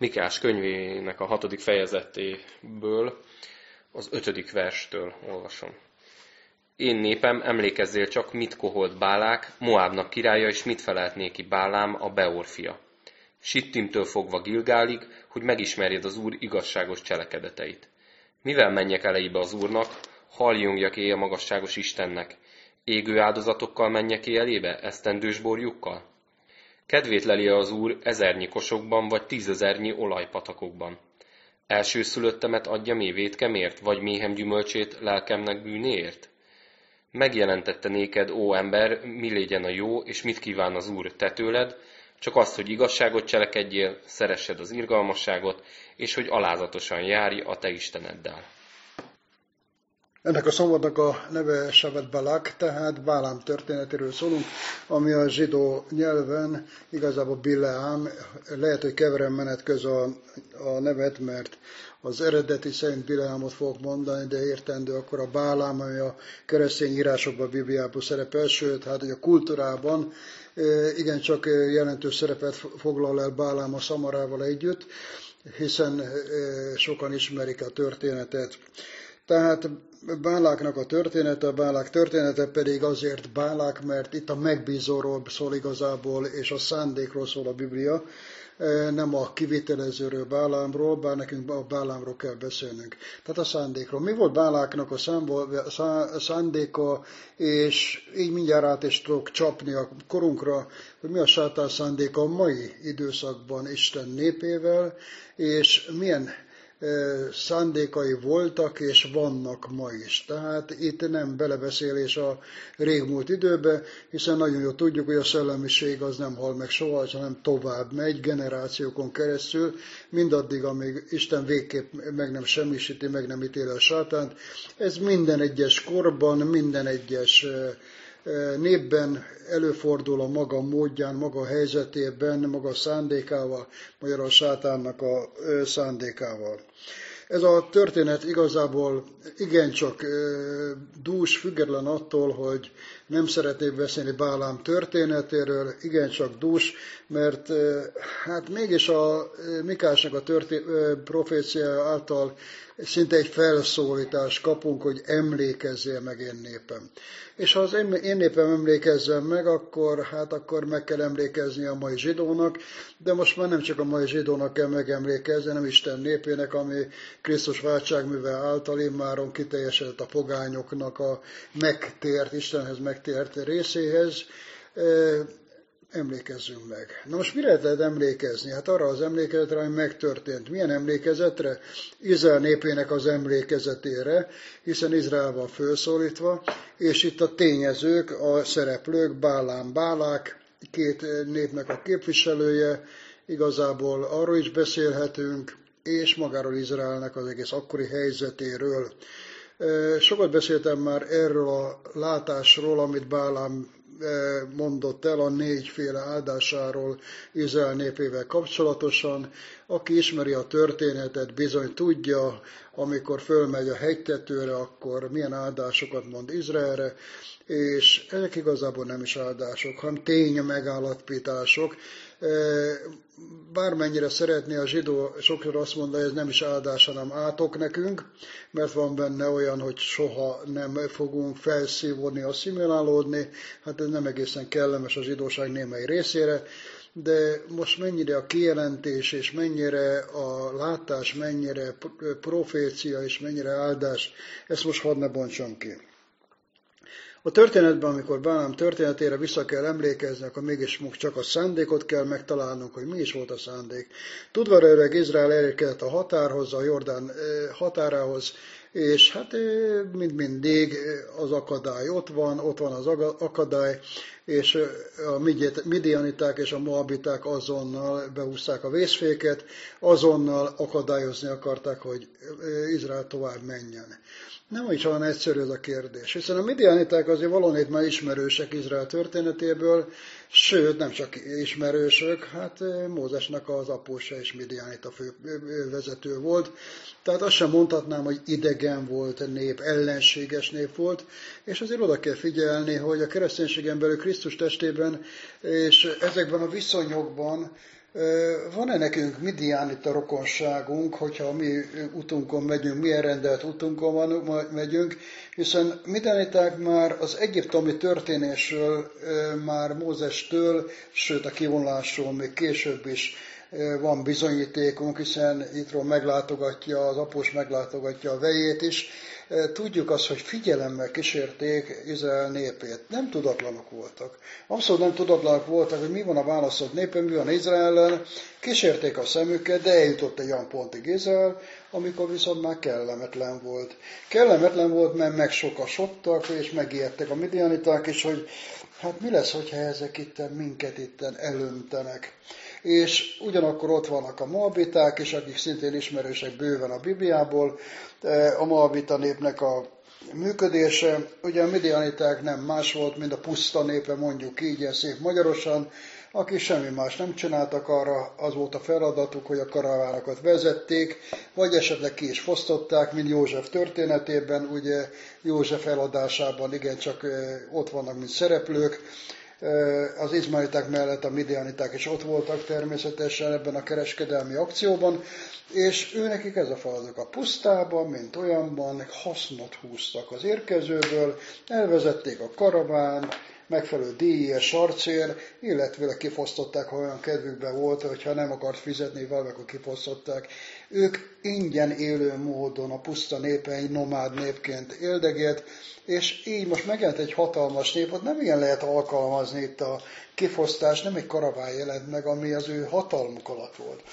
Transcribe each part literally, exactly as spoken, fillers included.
Mikás könyvének a hatodik fejezetéből, az ötödik verstől olvasom. Én népem, emlékezzél csak, mit koholt Bálák, Moábnak királya, és mit felelt néki Bálám, a Beor fia. Sittimtől fogva Gilgálig, hogy megismerjed az Úr igazságos cselekedeteit. Mivel menjek eleibe az Úrnak, halljöngjek éj a magasságos Istennek, égő áldozatokkal menjek éj elébe, esztendős borjukkal? Kedvét leli az Úr ezernyi kosokban, vagy tízezernyi olajpatakokban. Elsőszülöttemet adja mély vétkemért, vagy méhem gyümölcsét lelkemnek bűnéért? Megjelentette néked, ó ember, mi légyen a jó, és mit kíván az Úr te tőled, csak azt, hogy igazságot cselekedjél, szeressed az irgalmasságot, és hogy alázatosan járj a te Isteneddel. Ennek a szombatnak a neve Sevet Balak, tehát Bálám történetéről szólunk, ami a zsidó nyelven igazából Bileám, lehet, hogy keverem menet köz a, a nevet, mert az eredeti szerint Bileámot fogok mondani, de értendő akkor a Bálám, ami a keresztény írásokban, a Bibliában szerepel, sőt, hát hogy a kultúrában igencsak jelentős szerepet foglal el Bálám a Szamarával együtt, hiszen sokan ismerik a történetet. Tehát Báláknak a története, a Bálák története pedig azért Bálák, mert itt a megbízóról szól igazából, és a szándékról szól a Biblia, nem a kivitelezőről, Bálámról, bár nekünk a Bálámról kell beszélnünk. Tehát a szándékról. Mi volt Báláknak a szándéka, és így mindjárt át is tudok csapni a korunkra, hogy mi a sátán szándéka a mai időszakban Isten népével, és milyen szándékai voltak és vannak ma is. Tehát itt nem belebeszélés a régmúlt időbe, hiszen nagyon jól tudjuk, hogy a szellemiség az nem hal meg soha, hanem tovább megy generációkon keresztül, mindaddig, amíg Isten végképp meg nem semmisíti, meg nem ítél a sátánt. Ez minden egyes korban, minden egyes népben előfordul a maga módján, maga helyzetében, maga szándékával, magyarul a sátánnak a szándékával. Ez a történet igazából igencsak dús, független attól, hogy nem szeretnék beszélni Bálám történetéről, igencsak dús, mert hát mégis a Mikásnak a történ- proféciája által szinte egy felszólítást kapunk, hogy emlékezzél meg én népem. És ha az én népem emlékezzen meg, akkor, hát akkor meg kell emlékezni a mai zsidónak, de most már nem csak a mai zsidónak kell megemlékezni, hanem Isten népének, ami Krisztus váltságműve által immáron kiteljesedett a pogányoknak a megtért, Istenhez megtért részéhez. Emlékezzünk meg. Na most mire lehet emlékezni? Hát arra az emlékezetre, ami megtörtént. Milyen emlékezetre? Izrael népének az emlékezetére, hiszen Izrael van felszólítva, és itt a tényezők, a szereplők, Bálám, Bálák, két népnek a képviselője, igazából arról is beszélhetünk, és magáról Izraelnek az egész akkori helyzetéről. Sokat beszéltem már erről a látásról, amit Bálám mondott el a négyféle áldásáról Izrael népével kapcsolatosan. Aki ismeri a történetet, bizony tudja, amikor fölmegy a hegytetőre, akkor milyen áldásokat mond Izraelre, és ezek igazából nem is áldások, hanem tény megállapítások. Bármennyire szeretné a zsidó sokszor azt mondani, hogy ez nem is áldás, hanem átok nekünk, mert van benne olyan, hogy soha nem fogunk felszívódni, asszimilálódni, hát ez nem egészen kellemes a zsidóság némely részére, de most mennyire a kijelentés, és mennyire a látás, mennyire profécia, és mennyire áldás, ezt most hadd ne bontsam ki. A történetben, amikor Bálám történetére vissza kell emlékezni, akkor mégis csak a szándékot kell megtalálnunk, hogy mi is volt a szándék. Tudva öreg Izrael elérkezett a határhoz, a Jordán határához, és hát mind mindig az akadály ott van, ott van az akadály, és a midianiták és a moabiták azonnal behúzták a vészféket, azonnal akadályozni akarták, hogy Izrael tovább menjen. Nem is olyan egyszerű ez a kérdés, hiszen a midianiták azért valónét már ismerősek Izrael történetéből, sőt, nem csak ismerősök, hát Mózesnek az apósa és midianita fő vezető volt, tehát azt sem mondhatnám, hogy idegen volt nép, ellenséges nép volt, és azért oda kell figyelni, hogy a kereszténységen belül Krisztus testében, és ezekben a viszonyokban Van-e nekünk Midian itt a rokonságunk, hogyha mi utunkon megyünk, milyen rendelt utunkon van, megyünk, hiszen midianiták már az egyiptomi történésről, már Mózestől, sőt a kivonulásról még később is van bizonyítékunk, hiszen Jitro meglátogatja, az após meglátogatja a vejét is. Tudjuk azt, hogy figyelemmel kísérték Izrael népét. Nem tudatlanok voltak. Abszolút nem tudatlanok voltak, hogy mi van a választott népen, mi van Izraellen. Kísérték a szemüket, de eljutott egy olyan pontig Izrael, amikor viszont már kellemetlen volt. Kellemetlen volt, mert megsokasodtak, és megijedtek a midianiták is, hogy hát mi lesz, hogyha ezek itten minket itten elöntenek. És ugyanakkor ott vannak a moabiták is, akik szintén ismerősek bőven a Bibliából, a moabita népnek a működése. Ugye a midianiták nem más volt, mint a puszta népe, mondjuk így, ilyen szép magyarosan, akik semmi más nem csináltak, arra az volt a feladatuk, hogy a karavánokat vezették, vagy esetleg ki is fosztották, mint József történetében, ugye József eladásában igencsak ott vannak, mint szereplők. Az izmaeliták mellett a midianiták is ott voltak természetesen ebben a kereskedelmi akcióban, és őnekik ez a feladat a pusztában, mint olyanban hasznot húztak az érkezőből, elvezették a karaván, megfelelő díjért, sarcér, illetve kifosztották, ha olyan kedvükben volt, hogyha nem akart fizetni valami, akkor kifosztották. Ők ingyen élő módon a puszta népe egy nomád népként éldegélt, és így most megjelent egy hatalmas nép, ott nem ilyen lehet alkalmazni itt a kifosztást, nem egy karaván jelent meg, ami az ő hatalmuk alatt volt.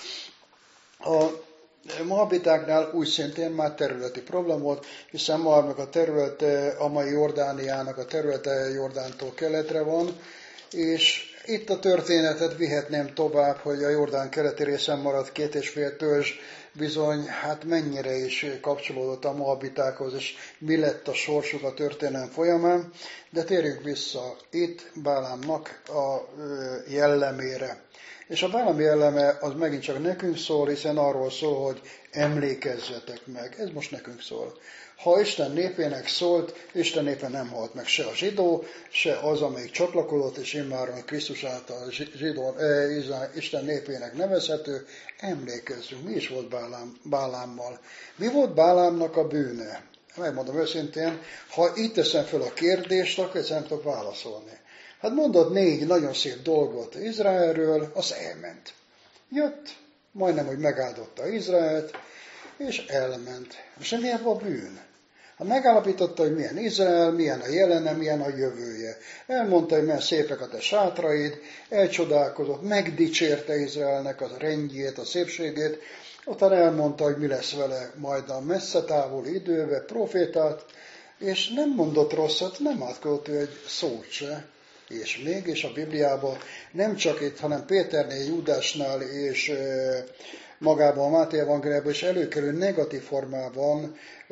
A moabitáknál úgy szintén már területi problém volt, hiszen Moabnak a területe, a mai Jordániának a területe Jordántól keletre van, és itt a történetet vihetném tovább, hogy a Jordán keleti részen maradt két és fél törzs bizony, hát mennyire is kapcsolódott a moabitákhoz, és mi lett a sorsuk a történelem folyamán, de térjünk vissza itt Bálámnak a jellemére. És a Bálám jelleme az megint csak nekünk szól, hiszen arról szól, hogy emlékezzetek meg. Ez most nekünk szól. Ha Isten népének szólt, Isten népe nem halt meg se a zsidó, se az, amelyik csatlakozott, és immáron Krisztus által zsidó, eh, Isten népének nevezhető, emlékezzünk. Mi is volt Bálám, Bálámmal? Mi volt Bálámnak a bűne? Megmondom őszintén, ha itt teszem fel a kérdést, akkor ezt nem tudok válaszolni. Hát mondott négy nagyon szép dolgot Izraelről, az elment. Jött, majdnem, hogy megáldotta Izraelt, és elment. És milyen a bűn? Hát megállapította, hogy milyen Izrael, milyen a jelene, milyen a jövője. Elmondta, hogy milyen szépek a te sátraid, elcsodálkozott, megdicsérte Izraelnek a rendjét, a szépségét, utána elmondta, hogy mi lesz vele majd a messze távoli időben, profétát, és nem mondott rosszat, nem átkozott ő egy szót se. És mégis a Bibliában nem csak itt, hanem Péternél, Júdásnál és magában a Máté evangéliumban is előkerül negatív formában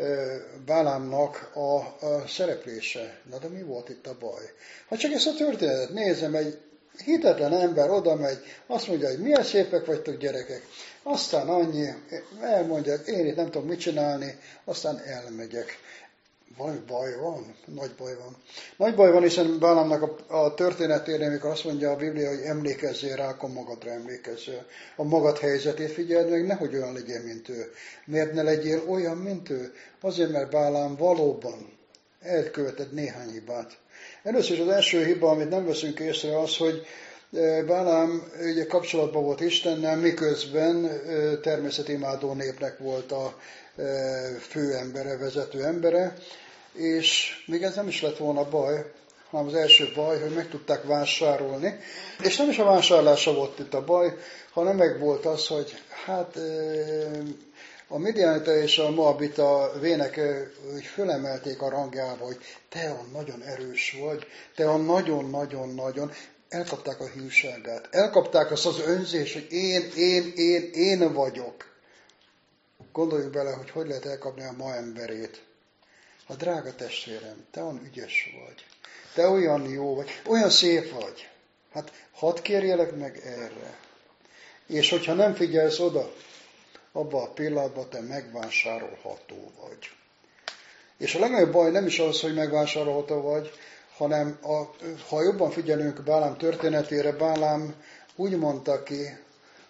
Bálámnak a, a szereplése. Na de mi volt itt a baj? Ha csak ezt a történetet nézem, egy hitetlen ember oda megy, azt mondja, hogy milyen szépek vagytok gyerekek, aztán annyi, elmondja, hogy én itt nem tudom mit csinálni, aztán elmegyek. Vaj, baj van? Nagy baj van. Nagy baj van, hiszen Bálámnak a, a történetére, amikor azt mondja a Biblia, hogy emlékezzél rá, akkor magadra emlékezzél. A magad helyzetét figyeld meg, nehogy olyan legyél, mint ő. Miért ne legyél olyan, mint ő? Azért, mert Bálám valóban elkövetett néhány hibát. Először is az első hiba, amit nem veszünk észre, az, hogy Bálám ugye kapcsolatban volt Istennel, miközben természetimádó népnek volt a fő embere, vezető embere, és még ez nem is lett volna baj, hanem az első baj, hogy meg tudták vásárolni, és nem is a vásárlása volt itt a baj, hanem meg volt az, hogy hát a midianita és a moabita vének hogy fölemelték a rangjába, hogy te a nagyon erős vagy, te a nagyon-nagyon-nagyon, elkapták a hívságát, elkapták azt az önzést, hogy én, én, én, én vagyok. Gondoljuk bele, hogy hogy lehet elkapni a ma emberét. A drága testvérem, te olyan ügyes vagy, te olyan jó vagy, olyan szép vagy. Hát hadd kérjelek meg erre. És hogyha nem figyelsz oda, abban a pillanatban te megvásárolható vagy. És a legnagyobb baj nem is az, hogy megvásárolható vagy, hanem a, ha jobban figyelünk Bálám történetére, Bálám úgy mondta ki,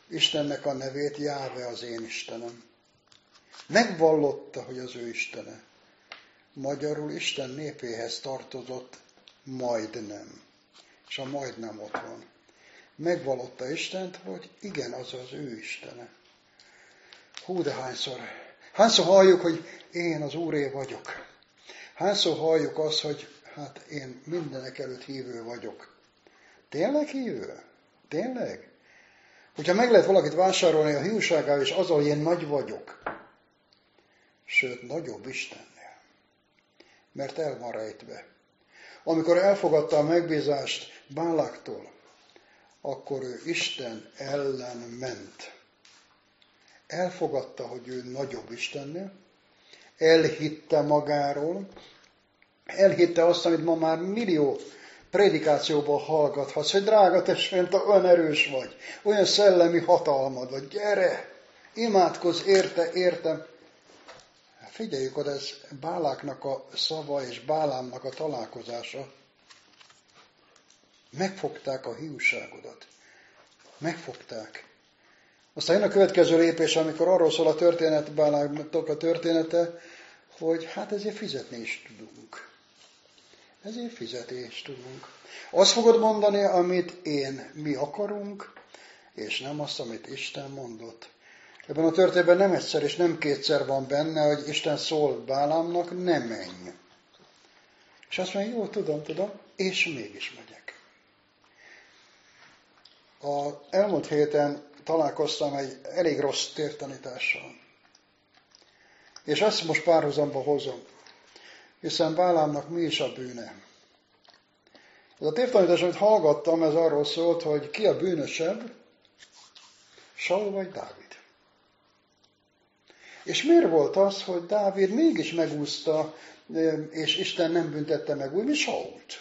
Istennek a nevét, Jáve az én Istenem. Megvallotta, hogy az ő Istene. Magyarul Isten népéhez tartozott majdnem. És a majdnem ott van. Megvallotta Istent, hogy igen, az az ő Istene. Hú, de hányszor. Hányszor halljuk, hogy én az Úré vagyok. Hányszor halljuk azt, hogy hát én mindenek előtt hívő vagyok. Tényleg hívő? Tényleg? Hogyha meg lehet valakit vásárolni a hiúságával, és azzal, hogy én nagy vagyok. Sőt, nagyobb Istennél. Mert el van rejtve. Amikor elfogadta a megbízást Báláktól, akkor ő Isten ellen ment. Elfogadta, hogy ő nagyobb Istennél, elhitte magáról, elhitte azt, amit ma már millió prédikációból hallgathatsz, hogy drága testvérem, te olyan erős vagy, olyan szellemi hatalmad vagy, gyere, imádkozz érte, értem. Figyeljük oda, ez Báláknak a szava és Bálámnak a találkozása. Megfogták a hiúságodat. Megfogták. Aztán jön a következő lépés, amikor arról szól a történet, Báláknak a története, hogy hát ezért fizetni is tudunk. Ezért fizetni is tudunk. Azt fogod mondani, amit én, mi akarunk, és nem azt, amit Isten mondott. Ebben a történetben nem egyszer és nem kétszer van benne, hogy Isten szól Bálámnak, ne menj. És azt mondja, jó, tudom, tudom, és mégis megyek. A elmúlt héten találkoztam egy elég rossz tévtanítással. És azt most párhuzamba hozom, hiszen Bálámnak mi is a bűne. Ez a tévtanítás, amit hallgattam, ez arról szólt, hogy ki a bűnösebb, Saul vagy Dávid. És miért volt az, hogy Dávid mégis megúszta, és Isten nem büntette meg úgy, mint Sault?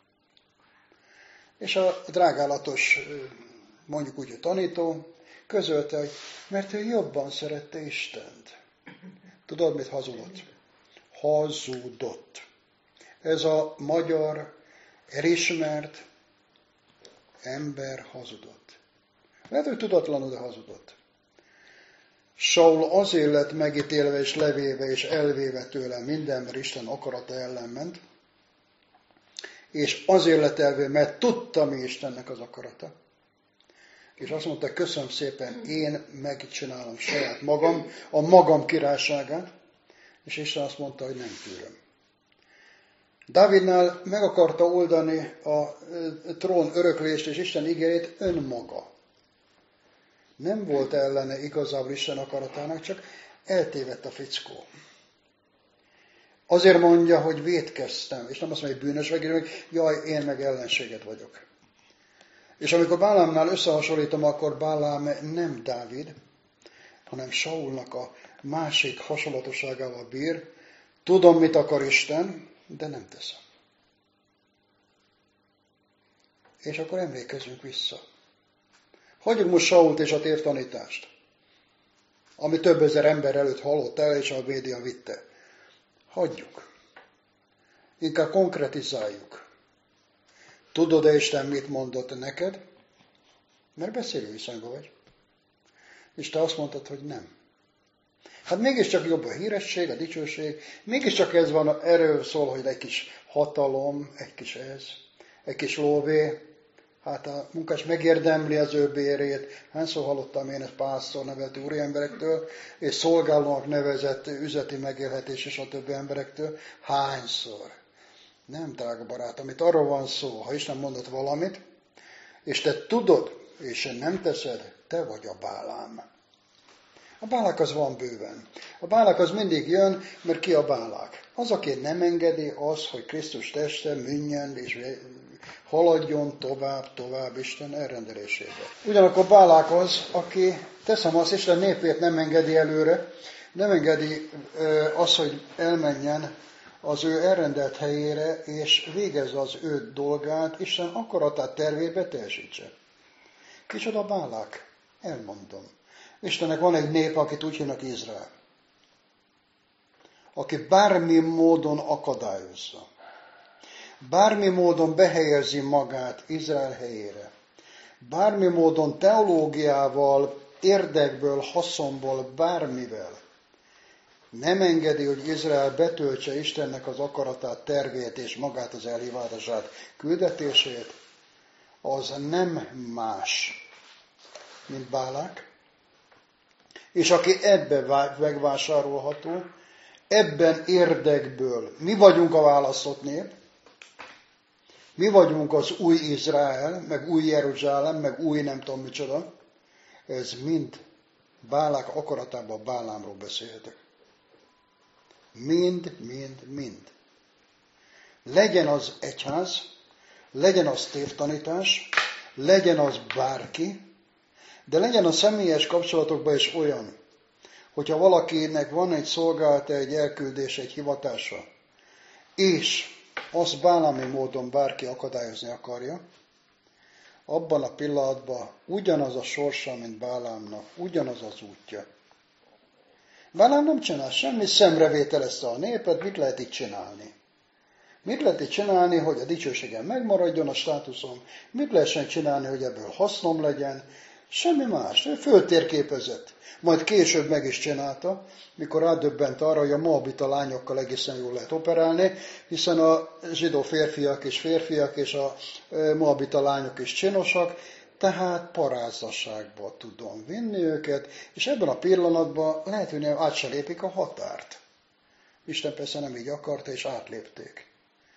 És a drágálatos, mondjuk úgy, a tanító közölte, hogy mert ő jobban szerette Istent. Tudod, mit hazudott? Hazudott. Ez a magyar elismert ember hazudott. Lehet, hogy tudatlanul, de hazudott. Saul azért lett megítélve és levéve és elvéve tőle minden, mert Isten akarata ellen ment, és azért lett elvéve, mert tudta, mi Istennek az akarata. És azt mondta, köszönöm szépen, én megcsinálom saját magam, a magam királyságát, és Isten azt mondta, hogy nem tűröm. Dávidnál meg akarta oldani a trón öröklést és Isten ígérét önmaga. Nem volt ellene igazából Isten akaratának, csak eltévedt a fickó. Azért mondja, hogy vétkeztem, és nem azt mondja, hogy bűnös vagy, hogy jaj, én meg ellenséget vagyok. És amikor Bálámnál összehasonlítom, akkor Bálám nem Dávid, hanem Saulnak a másik hasonlatosságával bír. Tudom, mit akar Isten, de nem teszem. És akkor emlékezzünk vissza. Hagyjuk most Sault és a tévtanítást, ami több ezer ember előtt hallott el, és a média vitte. Hagyjuk. Inkább konkretizáljuk. Tudod-e Isten mit mondott neked? Mert beszélő viszonyban vagy. És te azt mondtad, hogy nem. Hát mégiscsak jobb a híresség, a dicsőség, mégiscsak ez van, erről szól, hogy egy kis hatalom, egy kis ez, egy kis lóvé. Hát a munkás megérdemli az ő bérét. Hányszor hallottam én ezt pásztor neveltő úriemberektől, és szolgálónak nevezett üzleti megélhetés és a többi emberektől. Hányszor? Nem, drága barátom, itt arról van szó, ha Isten mondott valamit, és te tudod, és nem teszed, te vagy a Bálám. A Bálák az van bőven. A Bálák az mindig jön, mert ki a Bálák? Az, aki nem engedi, az, hogy Krisztus teste műnjen és haladjon tovább, tovább Isten elrendelésébe. Ugyanakkor Bálák az, aki, teszem azt, Isten népét nem engedi előre, nem engedi azt, hogy elmenjen az ő elrendelt helyére, és végezze az ő dolgát, Isten akaratát, tervét beteljesítse. Kicsoda Bálák? Elmondom. Istennek van egy nép, akit úgy hívnak Izrael, aki bármi módon akadályozza, bármi módon behelyezi magát Izrael helyére, bármi módon teológiával, érdekből, haszonból, bármivel nem engedi, hogy Izrael betöltse Istennek az akaratát, tervét és magát az elhívását, küldetését, az nem más, mint Bálák. És aki ebbe megvásárolható, ebben érdekből, mi vagyunk a választott nép, mi vagyunk az új Izrael, meg új Jeruzsálem, meg új nem tudom micsoda, ez mind Bálák akaratában Bálámról beszélhetek. Mind, mind, mind. Legyen az egyház, legyen az tévtanítás, legyen az bárki, de legyen a személyes kapcsolatokban is olyan, hogyha valakinek van egy szolgálata, egy elküldés, egy hivatása, és azt bálámi módon bárki akadályozni akarja, abban a pillanatban ugyanaz a sorsa, mint Bálámnak, ugyanaz az útja. Bálám nem csinál semmi, szemrevételezte a népet, mit lehet itt csinálni? Mit lehet itt csinálni, hogy a dicsőségem megmaradjon, a státuszom? Mit lehessen csinálni, hogy ebből hasznom legyen? Semmi más. Ő föltérképezett. Majd később meg is csinálta, mikor rádöbbent arra, hogy a moabita lányokkal egészen jól lehet operálni, hiszen a zsidó férfiak és férfiak és a moabita lányok is csinosak, tehát parázasságba tudom vinni őket, és ebben a pillanatban lehet, hogy át se lépik a határt. Isten persze nem így akarta, és átlépték.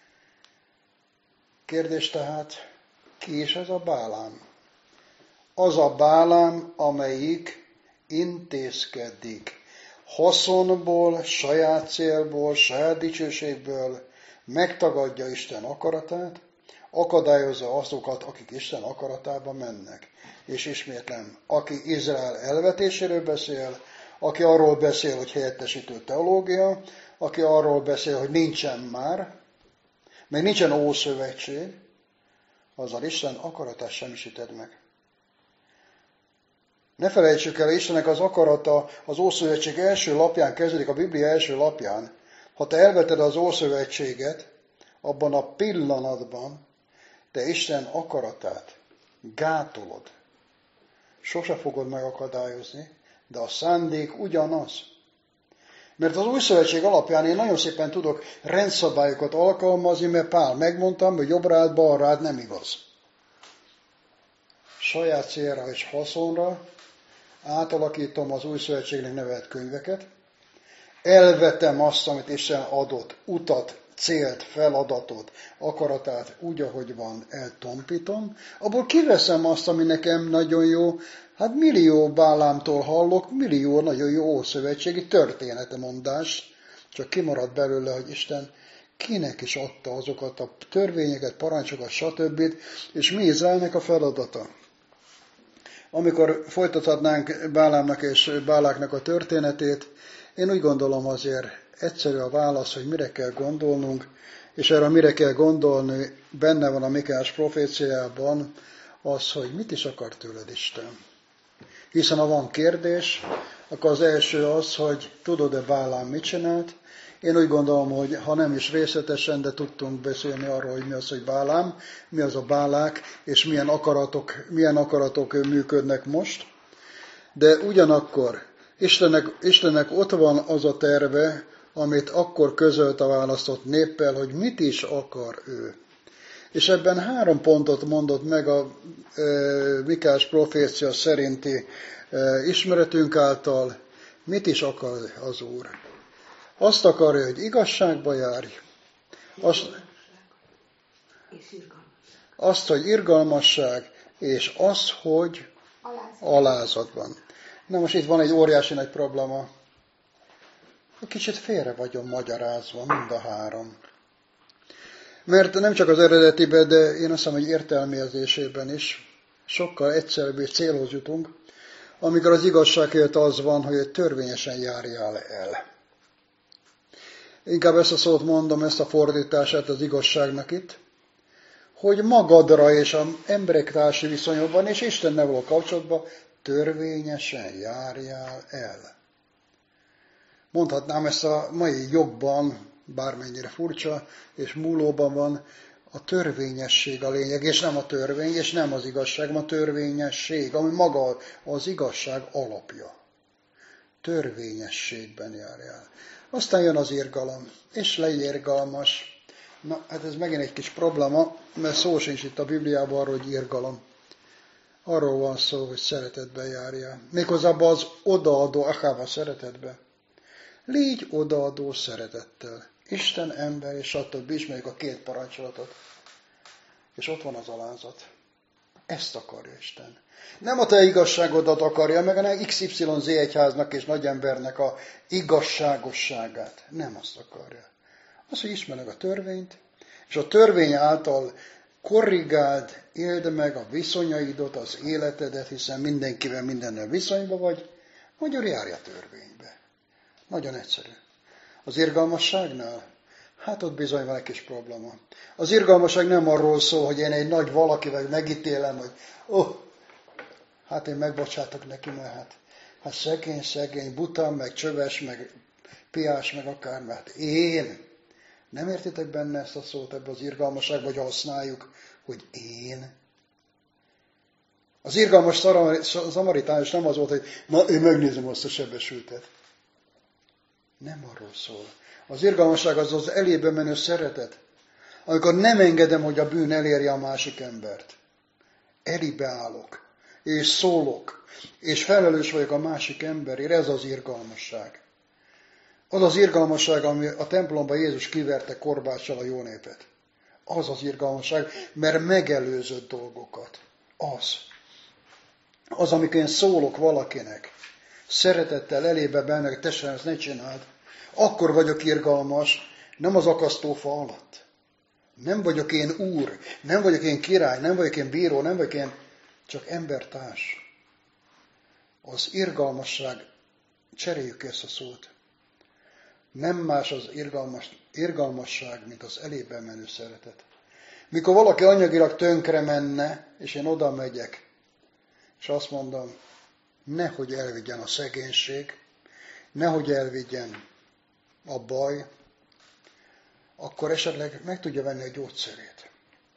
Kérdés tehát, ki is ez a Bálám? Az a Bálám, amelyik intézkedik. Haszonból, saját célból, saját dicsőségből megtagadja Isten akaratát, akadályozza azokat, akik Isten akaratába mennek. És ismétlem, aki Izrael elvetéséről beszél, aki arról beszél, hogy helyettesítő teológia, aki arról beszél, hogy nincsen már, meg nincsen ószövetség, azzal Isten akaratát semmisíted meg. Ne felejtsük el, Istennek az akarata az Ószövetség első lapján kezdődik, a Biblia első lapján. Ha te elveted az Ószövetséget, abban a pillanatban te Isten akaratát gátolod. Sose fogod megakadályozni, de a szándék ugyanaz. Mert az Új Szövetség alapján én nagyon szépen tudok rendszabályokat alkalmazni, mert Pál megmondtam, hogy jobbra állt, balra állt, nem igaz. Saját célra és haszonra átalakítom az Új Szövetségnek nevezett könyveket, elvetem azt, amit Isten adott, utat, célt, feladatot, akaratát úgy, ahogy van, eltompítom, abból kiveszem azt, ami nekem nagyon jó, hát millió Bálámtól hallok, millió nagyon jó ószövetségi történetemondás, csak kimarad belőle, hogy Isten kinek is adta azokat a törvényeket, parancsokat, stb. És mi Izraelnek a feladata. Amikor folytathatnánk Bálámnak és Báláknak a történetét, én úgy gondolom azért egyszerű a válasz, hogy mire kell gondolnunk, és erre mire kell gondolni, benne van a Mikéás proféciában az, hogy mit is akar tőled Isten. Hiszen ha van kérdés, akkor az első az, hogy tudod-e Bálám mit csinált. Én úgy gondolom, hogy ha nem is részletesen, de tudtunk beszélni arról, hogy mi az, hogy Bálám, mi az a Bálák, és milyen akaratok, milyen akaratok működnek most. De ugyanakkor Istennek, Istennek ott van az a terve, amit akkor közölt a választott néppel, hogy mit is akar ő. És ebben három pontot mondott meg a e, Mikéás profécia szerinti e, ismeretünk által, mit is akar az Úr. Azt akarja, hogy igazságba járj, azt, azt, hogy irgalmasság, és az, hogy alázatban. Na most itt van egy óriási nagy probléma. Kicsit félre vagyom magyarázva, mind a három. Mert nem csak az eredetiben, de én azt hiszem, hogy értelmezésében is sokkal egyszerűbb és célhoz jutunk, amikor az igazságért az van, hogy törvényesen járjál el. Inkább ezt a szót mondom, ezt a fordítását az igazságnak itt, hogy magadra és az emberek társi viszonyokban és Istennel való kapcsolatban törvényesen járjál el. Mondhatnám ezt a mai jogban, bármennyire furcsa és múlóban van, A törvényesség a lényeg, és nem a törvény, és nem az igazság, hanem a törvényesség, ami maga az igazság alapja. Törvényességben járjál. Aztán jön az irgalom, és legy irgalmas. Na, hát ez megint egy kis probléma, mert szó sincs itt a Bibliában arról, hogy irgalom. Arról van szó, hogy szeretetben járjál. Méghozzá abban az odaadó, akába szeretetbe. Légy odaadó szeretettel. Isten, ember, és stb. Ismerjük a két parancsolatot. És ott van az alázat. Ezt akarja Isten. Nem a te igazságodat akarja, meg a iksz ipszilon zé egyháznak és nagyembernek a igazságosságát. Nem azt akarja. Az, hogy ismered a törvényt, és a törvény által korrigáld, éld meg a viszonyaidat, az életedet, hiszen mindenkivel mindennel viszonyba vagy, magyar járj a törvénybe. Nagyon egyszerű. Az irgalmasságnál? Hát ott bizony van egy kis probléma. Az irgalmasság nem arról szól, hogy én egy nagy valakivel megítélem, hogy ó, oh, hát én megbocsátok neki, mert hát, hát szegény, szegény, buta, meg csöves, meg piás, meg akár, mert én. Nem értitek benne ezt a szót ebbe az irgalmasságba, hogy használjuk, hogy én? Az irgalmas szamaritánus nem az volt, hogy na, én megnézem azt a sebesültet. Nem arról szól. Az irgalmasság az az elébe menő szeretet, amikor nem engedem, hogy a bűn elérje a másik embert. Elébe állok, és szólok, és felelős vagyok a másik emberért. Ez az irgalmasság. Az az irgalmasság, ami a templomban Jézus kiverte korbáccsal a jó népet. Az az irgalmasság, mert megelőzött dolgokat. Az. Az, amikor én szólok valakinek, szeretettel elébe benne, hogy testvérem, ezt ne csináld, akkor vagyok irgalmas, nem az akasztófa alatt. Nem vagyok én úr, nem vagyok én király, nem vagyok én bíró, nem vagyok én csak embertárs. Az irgalmasság, cseréljük ezt a szót. Nem más az irgalmas, irgalmasság, mint az elébe menő szeretet. Mikor valaki anyagilag tönkre menne, és én oda megyek, és azt mondom, nehogy elvigyen a szegénység, nehogy elvigyen a baj, akkor esetleg meg tudja venni a gyógyszerét.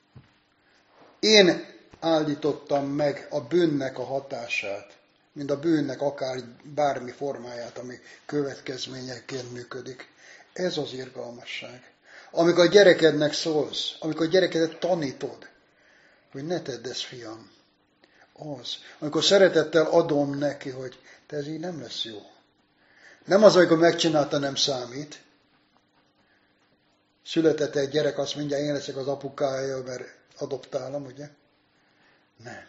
Én állítottam meg a bűnnek a hatását, mint a bűnnek akár bármi formáját, ami következményeként működik. Ez az irgalmasság. Amikor a gyerekednek szólsz, amikor a gyerekedet tanítod, hogy ne tedd ezt, fiam, az. Amikor szeretettel adom neki, hogy te ez így nem lesz jó. Nem az, amikor megcsinálta, nem számít. Született egy gyerek, azt mondja, én leszek az apukája, mert adoptálom, ugye? Nem.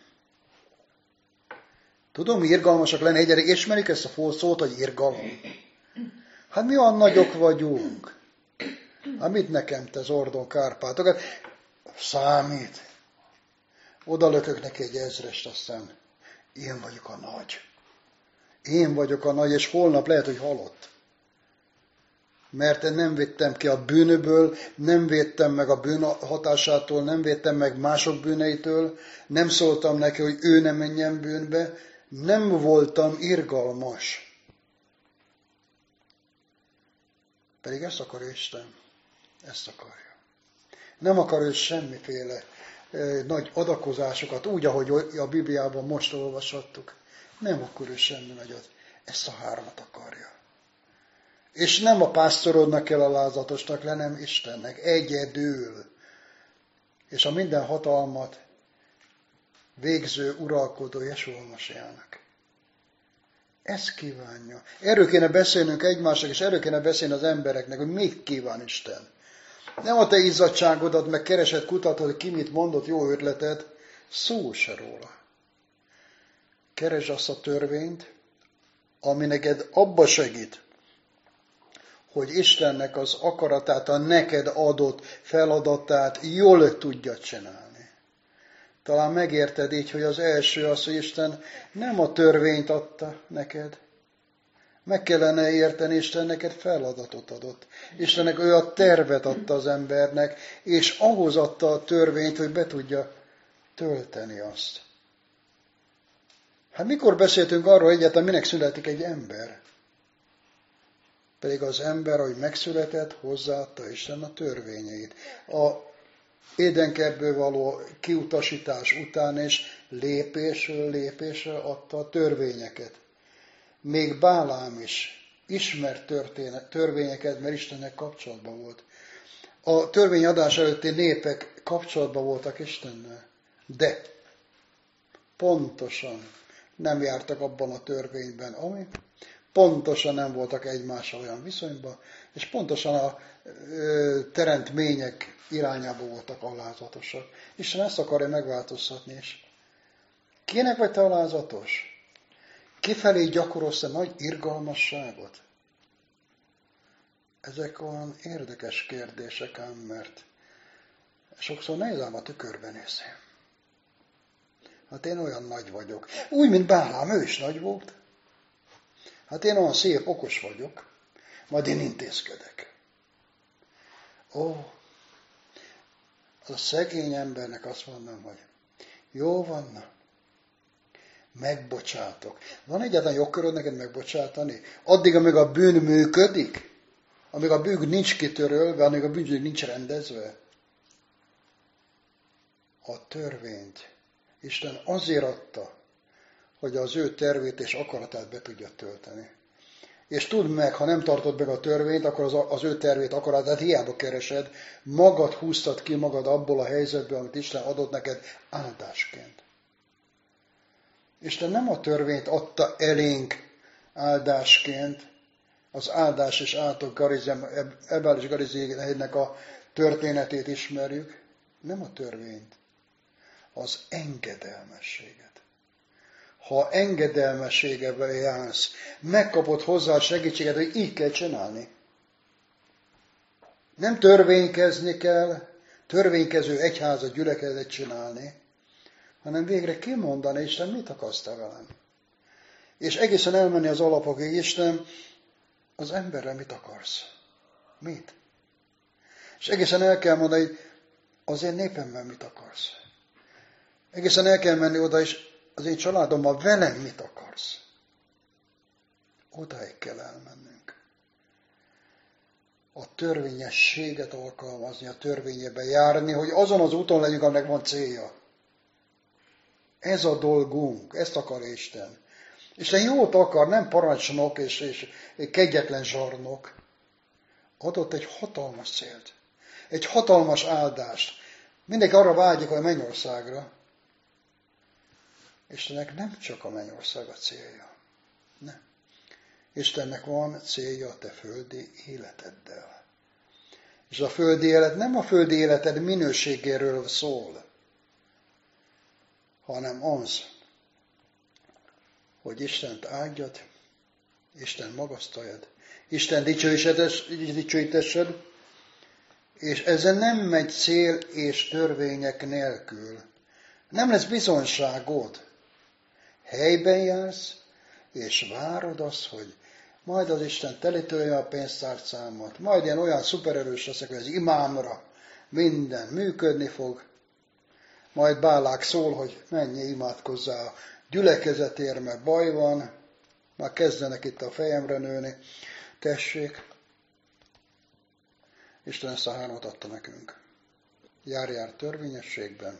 Tudom, mi irgalmasak lenni, egyre ismerik ezt a szót, hogy irgalom. Hát mi olyan nagyok vagyunk. Hát mit nekem te Zordon Kárpátokat? Számít. Oda lökök neki egy ezrest, aztán én vagyok a nagy. Én vagyok a nagy, és holnap lehet, hogy halott. Mert nem védtem ki a bűnöből, nem védtem meg a bűn hatásától, nem védtem meg mások bűneitől, nem szóltam neki, hogy ő ne menjen bűnbe, nem voltam irgalmas. Pedig ezt akar Isten. Ezt akarja. Nem akar ő semmiféle eh, nagy adakozásokat, úgy, ahogy a Bibliában most olvashattuk. Nem akar ő semmi nagyot. Ezt a hármat akarja. És nem a pásztorodnak kell alázatosnak lenni, hanem Istennek. Egyedül. És a minden hatalmat végző, uralkodó Jesúa Masiának. Ezt kívánja. Erről kéne beszélnünk egymásnak, és erről kéne beszélni az embereknek, hogy mit kíván Isten. Nem a te izzadságodat, meg keresed, kutatod, hogy ki mit mondott, jó ötletet, szó se róla. Keresd azt a törvényt, ami neked abba segít, hogy Istennek az akaratát, a neked adott feladatát jól tudja csinálni. Talán megérted így, hogy az első az, hogy Isten nem a törvényt adta neked. Meg kellene érteni, Isten neked feladatot adott. Istennek ő a tervet adta az embernek, és ahhoz adta a törvényt, hogy be tudja tölteni azt. Hát mikor beszéltünk arról egyáltalán, minek születik egy ember? Pedig az ember, ahogy megszületett, hozzáadta Isten a törvényeit. A Édenkertből való kiutasítás után is lépésről lépésre adta a törvényeket. Még Bálám is ismert történet, törvényeket, mert Istennek kapcsolatban volt. A törvényadás előtti népek kapcsolatban voltak Istennel, de pontosan nem jártak abban a törvényben, ami pontosan nem voltak egymással olyan viszonyban, és pontosan a ö, teremtmények irányába voltak alázatosak. Isten ezt akarja megváltoztatni is. Kinek vagy te alázatos? Kifelé gyakorolsz-e nagy irgalmasságot? Ezek olyan érdekes kérdések ám, mert sokszor nehéz ám a tükörben nézni. Hát én olyan nagy vagyok. Úgy, mint Bálám, ő is nagy volt. Hát én olyan szép, okos vagyok, majd én intézkedek. Ó, az a szegény embernek azt mondom, hogy jó van, megbocsátok. Van egyáltalán jogköröd neked megbocsátani? Addig, amíg a bűn működik, amíg a bűn nincs kitörölve, amíg a bűn nincs rendezve. A törvényt Isten azért adta, hogy az ő tervét és akaratát be tudja tölteni. És tudd meg, ha nem tartod meg a törvényt, akkor az, az ő tervét, akaratát hiába keresed, magad húztad ki magad abból a helyzetből, amit Isten adott neked áldásként. Isten nem a törvényt adta elénk áldásként, az áldás és átok Garizem, Ebál és Garizének a történetét ismerjük, nem a törvényt, az engedelmességet. Ha engedelmességevel jársz, megkapod hozzá a segítséget, hogy így kell csinálni. Nem törvénykezni kell, törvénykező egyházat, gyülekezetet csinálni, hanem végre kimondani, Isten, mit akarsz te velem? És egészen elmenni az alapokig, Isten, az emberre mit akarsz? Mit? És egészen el kell mondani, hogy az én népemben mit akarsz? Egészen el kell menni oda, és az én családommal velem mit akarsz? Odáig kell elmennünk. A törvényességet alkalmazni, a törvényebe járni, hogy azon az úton legyünk, aminek van célja. Ez a dolgunk, ezt akar Isten. Isten jót akar, nem parancsnok és, és kegyetlen zsarnok. Adott egy hatalmas célt, egy hatalmas áldást. Mindenki arra vágyik, hogy a mennyországra. Istennek nem csak a mennyország a célja. Nem. Istennek van célja a te földi életeddel. És a földi élet nem a földi életed minőségéről szól, hanem az, hogy Istent áldjad, Isten magasztaljad, Isten dicsőítessed, és ezen nem megy cél és törvények nélkül. Nem lesz bizonyságod. Helyben jársz, és várod azt, hogy majd az Isten telítője a pénztárcámat, majd én olyan szupererős leszek, hogy az imámra minden működni fog, majd Bálák szól, hogy menj, imádkozzál a gyülekezetért, mert baj van, már kezdenek itt a fejemre nőni, tessék. Isten ezt a hármat adta nekünk. Járjál törvényességben,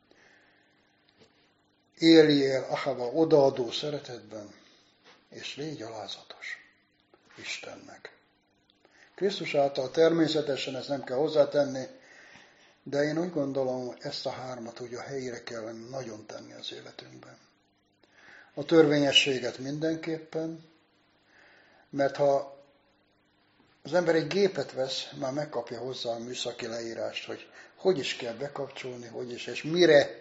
éljél Ahava odaadó szeretetben, és légy alázatos Istennek. Krisztus által természetesen ezt nem kell hozzátenni, de én úgy gondolom, ezt a hármat úgy a helyére kellene nagyon tenni az életünkben. A törvényességet mindenképpen, mert ha az ember egy gépet vesz, már megkapja hozzá a műszaki leírást, hogy hogy is kell bekapcsolni, hogy is, és mire.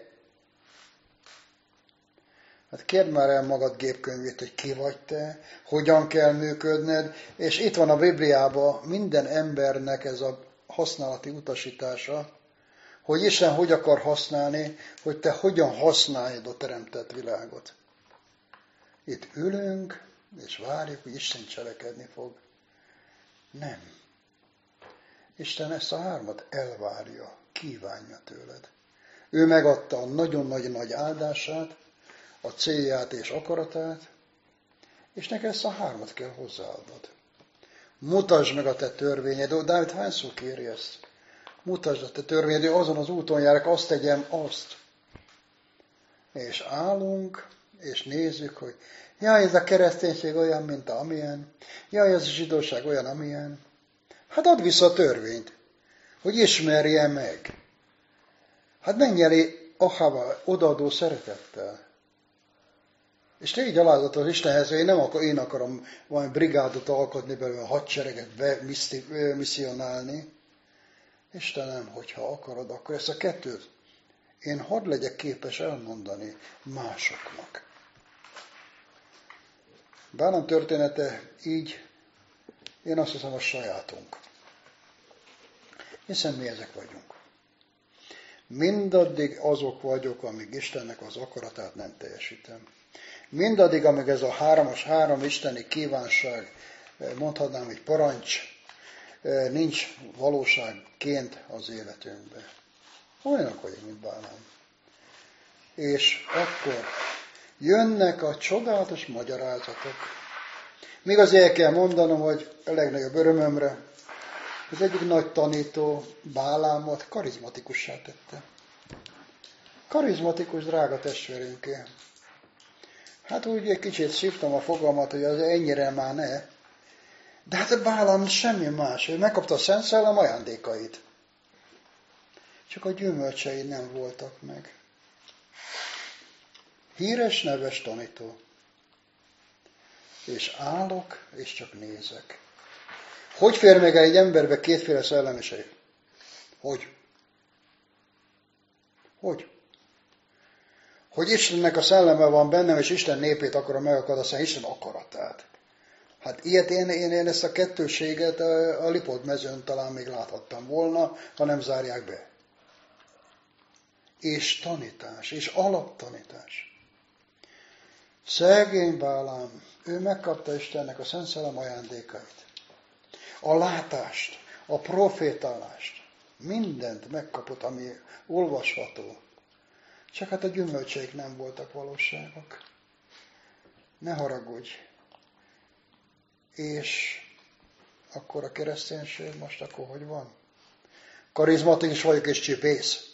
Hát kérd már el magad gépkönyvét, hogy ki vagy te, hogyan kell működned, és itt van a Bibliában minden embernek ez a használati utasítása, hogy Isten hogy akar használni, hogy te hogyan használd a teremtett világot. Itt ülünk, és várjuk, hogy Isten cselekedni fog. Nem. Isten ezt a hármat elvárja, kívánja tőled. Ő megadta a nagyon nagy-nagy áldását, a célját és akaratát, és neked ezt a hármat kell hozzáadnod. Mutasd meg a te törvényed. Dávid hányszor kéri ezt? mutasd a te törvényed, azon az úton járok, azt tegyem, azt. És állunk, és nézzük, hogy jaj, ez a kereszténység olyan, mint amilyen, jaj, ez a zsidóság olyan, amilyen. Hát add vissza a törvényt, hogy ismerje meg. Hát menj elé Ahava odaadó szeretettel. És te így alázatos Istenhez, hogy én nem akar, én akarom valami brigádot alkotni belőle, hadsereget bemisszionálni. Istenem, hogyha akarod, akkor ezt a kettőt én hadd legyek képes elmondani másoknak. Bálám története így, én azt hiszem, a sajátunk. Hiszen mi ezek vagyunk. Mindaddig azok vagyok, amíg Istennek az akaratát nem teljesítem. Mindaddig, amíg ez a hármas, három isteni kívánság, mondhatnám, hogy parancs, nincs valóságként az életünkben. Olyanok vagyunk, mint Bálám. És akkor jönnek a csodálatos magyarázatok. Még azért el kell mondanom, hogy a legnagyobb örömömre az egyik nagy tanító Bálámot karizmatikussá tette. Karizmatikus, drága testvérünké. Hát úgy egy kicsit szívtam a fogalmat, hogy az ennyire már ne. De hát a Bálám semmi más. Ő megkapta a Szent Szellem ajándékait. Csak a gyümölcsei nem voltak meg. Híres, neves tanító. És állok, és csak nézek. Hogy fér meg egy emberbe kétféle szellemiség? Hogy? Hogy? Hogy Istennek a szelleme van bennem, és Isten népét akarom megakadni, Isten akaratát. Hát ilyet én, én, én ezt a kettőséget a, a Lipót mezőn talán még láthattam volna, ha nem zárják be. És tanítás, és alaptanítás. Szegény Bálám, ő megkapta Istennek a Szent Szellem ajándékait. A látást, a profétálást, mindent megkapott, ami olvasható. Csak hát a gyümölcseik nem voltak valóságok. Ne haragudj. És akkor a kereszténység most akkor hogy van? Karizmatikus vagyok és csipész.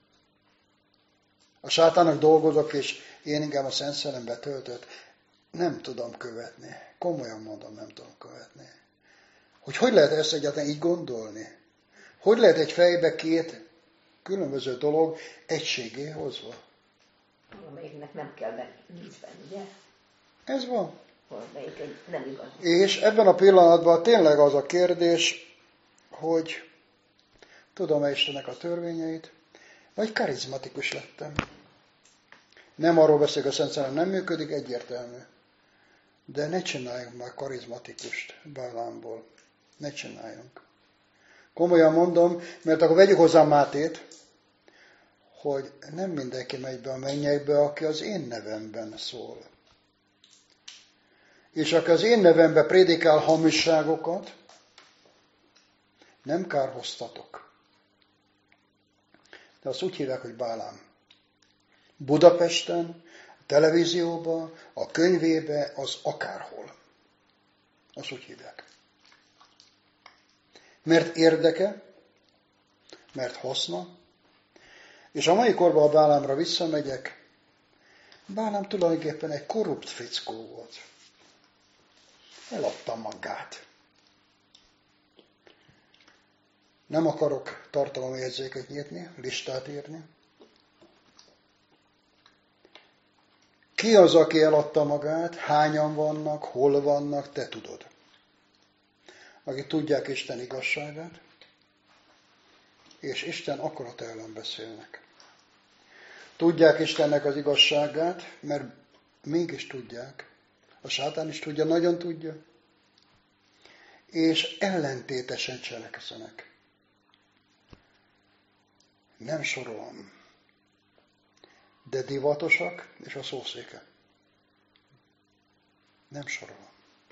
A sátának dolgozok, és én inkább a Szent Szellem betöltött. Nem tudom követni. Komolyan mondom, nem tudom követni. Hogy hogy lehet ezt egyáltalán így gondolni? Hogy lehet egy fejbe két különböző dolog egységé hozva? Amelyiknek nem kell vízben, ugye? Ez van. Valamelyik nem igaz. És ebben a pillanatban tényleg az a kérdés, hogy tudom-e Istennek a törvényeit, vagy karizmatikus lettem. Nem arról beszélek, a Szent Szellem nem működik, egyértelmű. De ne csináljunk már karizmatikust Bálámból. Ne csináljunk. Komolyan mondom, mert akkor vegyük hozzá Mátét, hogy nem mindenki megy be a mennyekbe, aki az én nevemben szól. És aki az én nevemben prédikál hamisságokat, nem kárhoztatok. De azt úgy hívják, hogy Bálám. Budapesten, a televízióban, a könyvébe, az akárhol. Azt úgy hívják. Mert érdeke, mert haszna, és a mai korban a Bálámra visszamegyek, Bálám tulajdonképpen egy korrupt fickó volt. Eladta magát. Nem akarok tartalomérzéket nyitni, listát írni. Ki az, aki eladta magát? Hányan vannak? Hol vannak? Te tudod. Akik tudják Isten igazságát, és Isten akarat ellen beszélnek. Tudják Istennek az igazságát, mert mégis tudják. A sátán is tudja, nagyon tudja. És ellentétesen cselekszenek. Nem sorolom. De divatosak, és a szószéke. Nem sorolom.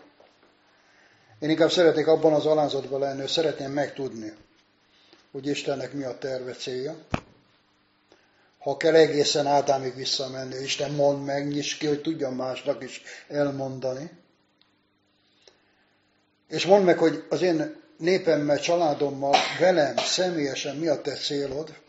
Én inkább szeretnék abban az alázatban lenni, hogy szeretném megtudni, hogy Istennek mi a terve, célja. Ha kell egészen Ádámig visszamenni, Isten mondd meg, nyisd ki, hogy tudjam másnak is elmondani. És mondd meg, hogy az én népemmel, családommal, velem személyesen mi a te célod,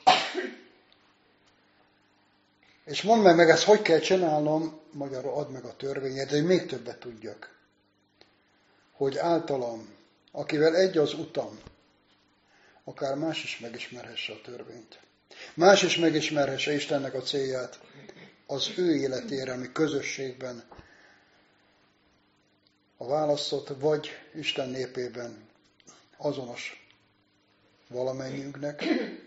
és mondd meg, meg ezt hogy kell csinálnom, magyarul add meg a törvényet, hogy még többet tudjak. Hogy általam, akivel egy az utam, akár más is megismerhesse a törvényt. Más is megismerhesse Istennek a célját az ő életére, ami közösségben a választott, vagy Isten népében azonos valamennyiünknek.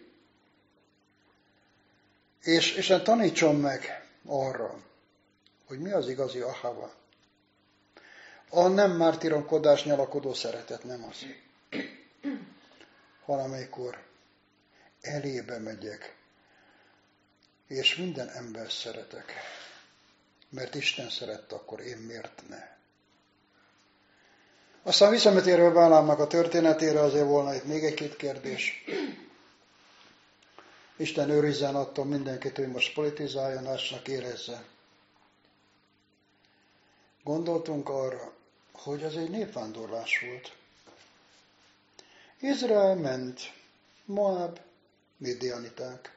És Isten tanítson meg arra, hogy mi az igazi ahava. A nem mártíromkodás, nyalakodó szeretet, nem az. Hanem amikor elébe megyek, és minden ember szeretek. Mert Isten szerette, akkor én miért ne? Aztán visszametérve Bálámnak a történetére, azért volna itt még egy-két kérdés. Isten őrizzen attól mindenkit, hogy most politizáljon, ásnak érezze. Gondoltunk arra, hogy az egy népvándorlás volt. Izrael ment, Moab, midianiták.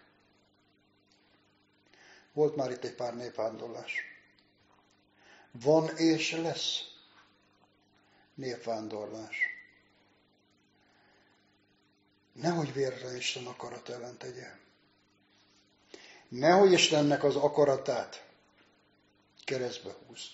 Volt már itt egy pár népvándorlás. Van és lesz népvándorlás. Nehogy vérre Isten akarat ellen tegye. Nehogy Istennek az akaratát keresztbe húzd.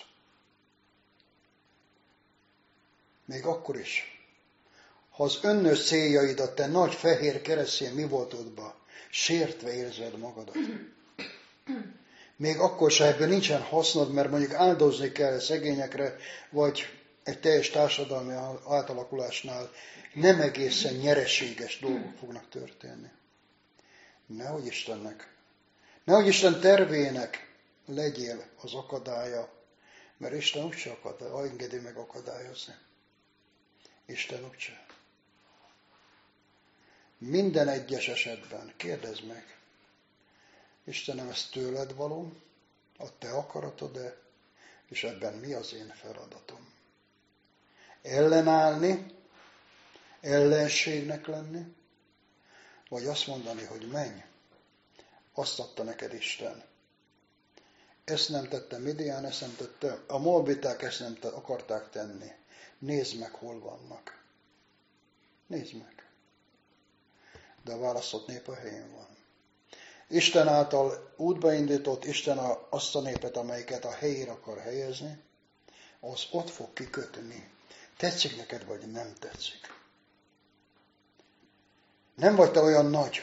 Még akkor is, ha az önnös céljaidat, te nagy fehér keresztjén mi voltodba, sértve érzed magadat. Még akkor se ebből nincsen hasznod, mert mondjuk áldozni kell szegényekre, vagy egy teljes társadalmi átalakulásnál nem egészen nyereséges dolgok fognak történni. Nehogy Istennek, nehogy Isten tervének legyél az akadálya, mert Isten úgyse akadály, engedi meg akadályozni. Isten úgyse. Minden egyes esetben kérdezd meg, Istenem, ez tőled való, a te akaratod-e, és ebben mi az én feladatom? Ellenállni, ellenségnek lenni, vagy azt mondani, hogy menj, azt adta neked Isten. Ezt nem tette Midian, ezt nem tette, a moabiták ezt nem akarták tenni. Nézd meg, hol vannak. Nézd meg. De a választott nép a helyén van. Isten által útba indított, Isten azt a népet, amelyiket a helyére akar helyezni, az ott fog kikötni. Tetszik neked, vagy nem tetszik. Nem vagy te olyan nagy,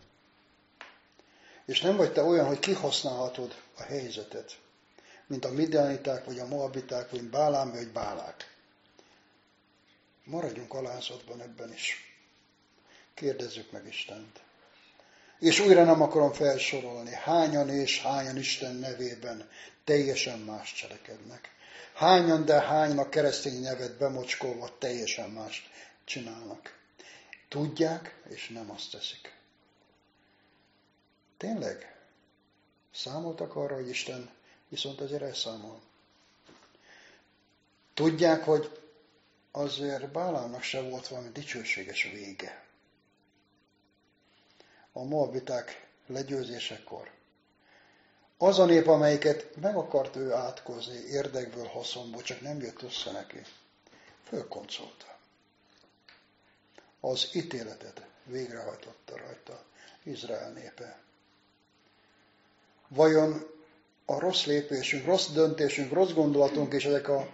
és nem vagy te olyan, hogy kihasználhatod a helyzetet, mint a midianiták, vagy a moabiták, vagy Bálám, vagy Bálák. Maradjunk alázatban ebben is. Kérdezzük meg Istent. És újra nem akarom felsorolni, hányan és hányan Isten nevében teljesen más cselekednek. Hányan, de hánynak keresztény nevet bemocskolva teljesen mást csinálnak. Tudják, és nem azt teszik. Tényleg? Számoltak arra, hogy Isten viszont azért elszámol. Tudják, hogy azért Bálámnak se volt valami dicsőséges vége. A moabiták legyőzésekor. Az a nép, amelyiket meg akart ő átkozni érdekből, haszonból, csak nem jött össze neki. Fölkoncolta. Az ítéletet végrehajtotta rajta Izrael népe. Vajon a rossz lépésünk, rossz döntésünk, rossz gondolatunk és ezek a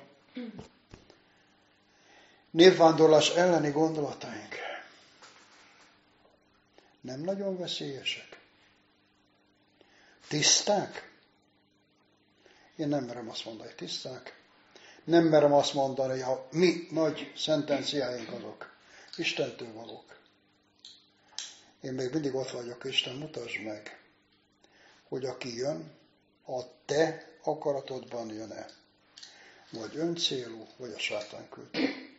népvándorlás elleni gondolataink nem nagyon veszélyesek? Tiszták? Én nem merem azt mondani, hogy tiszták. Nem merem azt mondani, hogy a mi nagy szentenciáink azok Istentől valók. Én még mindig ott vagyok, Isten, mutasd meg, hogy aki jön, a te akaratodban jön-e, vagy öncélú, vagy a sátán küldte.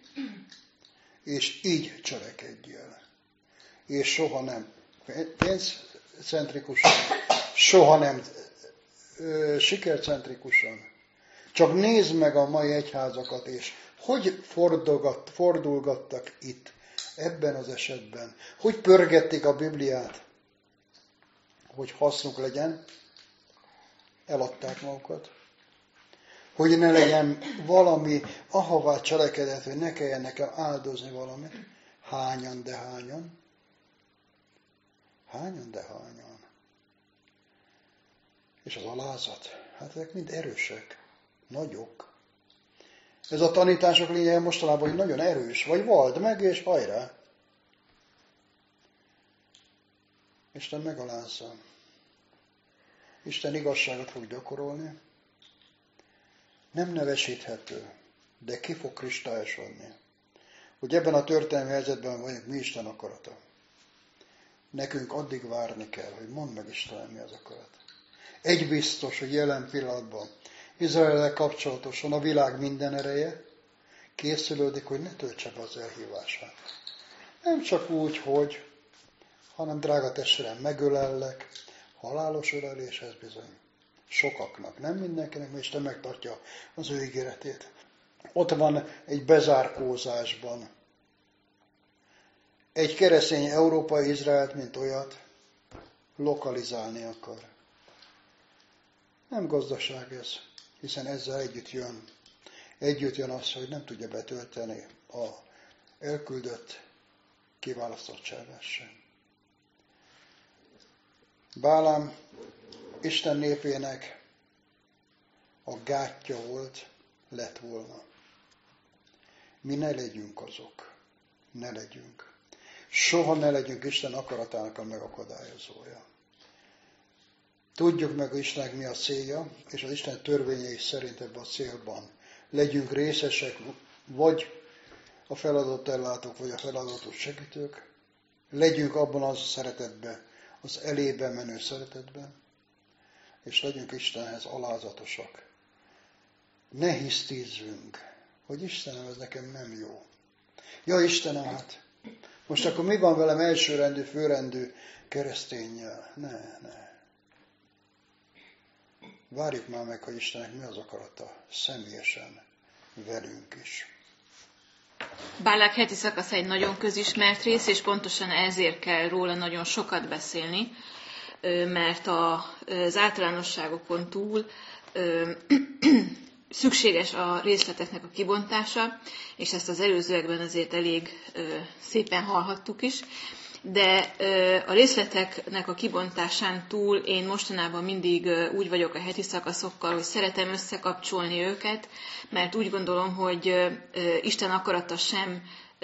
És így cselekedjél. És soha nem pénzcentrikusan, soha nem ö, sikercentrikusan. Csak nézd meg a mai egyházakat, és hogy fordulgattak itt ebben az esetben. Hogy pörgették a Bibliát? Hogy hasznuk legyen, eladták magukat. Hogy ne legyen valami ahová cselekedet, hogy ne kelljen nekem áldozni valamit. Hányan, de hányan. Hányan, de hányan. És az alázat, hát ezek mind erősek, nagyok. Ez a tanítások lényege mostanában, hogy nagyon erős, vagy vald meg, és hajrá. Isten megalázza. Isten igazságot fog gyakorolni. Nem nevesíthető, de ki fog kristályosodni. Hogy ebben a történelmi helyzetben vagyunk mi Isten akarata. Nekünk addig várni kell, hogy mondd meg Istenem, mi az akarat. Egy biztos, hogy jelen pillanatban Izraellel kapcsolatosan a világ minden ereje készülődik, hogy ne töltse be az elhívását. Nem csak úgy, hogy, hanem drága testvérem, megölellek, halálos öleléshez bizony. Sokaknak, nem mindenkinek, mert Isten megtartja az ő ígéretét. Ott van egy bezárkózásban. Egy keresztény európai Izraelt, mint olyat, lokalizálni akar. Nem gazdaság ez, hiszen ezzel együtt jön. Együtt jön az, hogy nem tudja betölteni a elküldött kiválasztottságát sem. Bálám Isten népének a gátja volt, lett volna. Mi ne legyünk azok. Ne legyünk. Soha ne legyünk Isten akaratának a megakadályozója. Tudjuk meg, hogy Istennek mi a célja, és az Isten törvényei szerint ebben a célban legyünk részesek, vagy a feladatot ellátók, vagy a feladatot segítők. Legyünk abban az szeretetben, az elébe menő szeretetben, és legyünk Istenhez alázatosak. Ne hisztízzünk, hogy Istenem, ez nekem nem jó. Ja, Istenem, hát most akkor mi van velem elsőrendű, főrendű kereszténnyel? Ne, ne. Várjuk már meg, hogy Istennek mi az akarata személyesen velünk is. Bálák heti szakasz egy nagyon közismert rész, és pontosan ezért kell róla nagyon sokat beszélni, mert az általánosságokon túl szükséges a részleteknek a kibontása, és ezt az előzőekben azért elég szépen hallhattuk is, de a részleteknek a kibontásán túl én mostanában mindig úgy vagyok a heti szakaszokkal, hogy szeretem összekapcsolni őket, mert úgy gondolom, hogy Isten akarata sem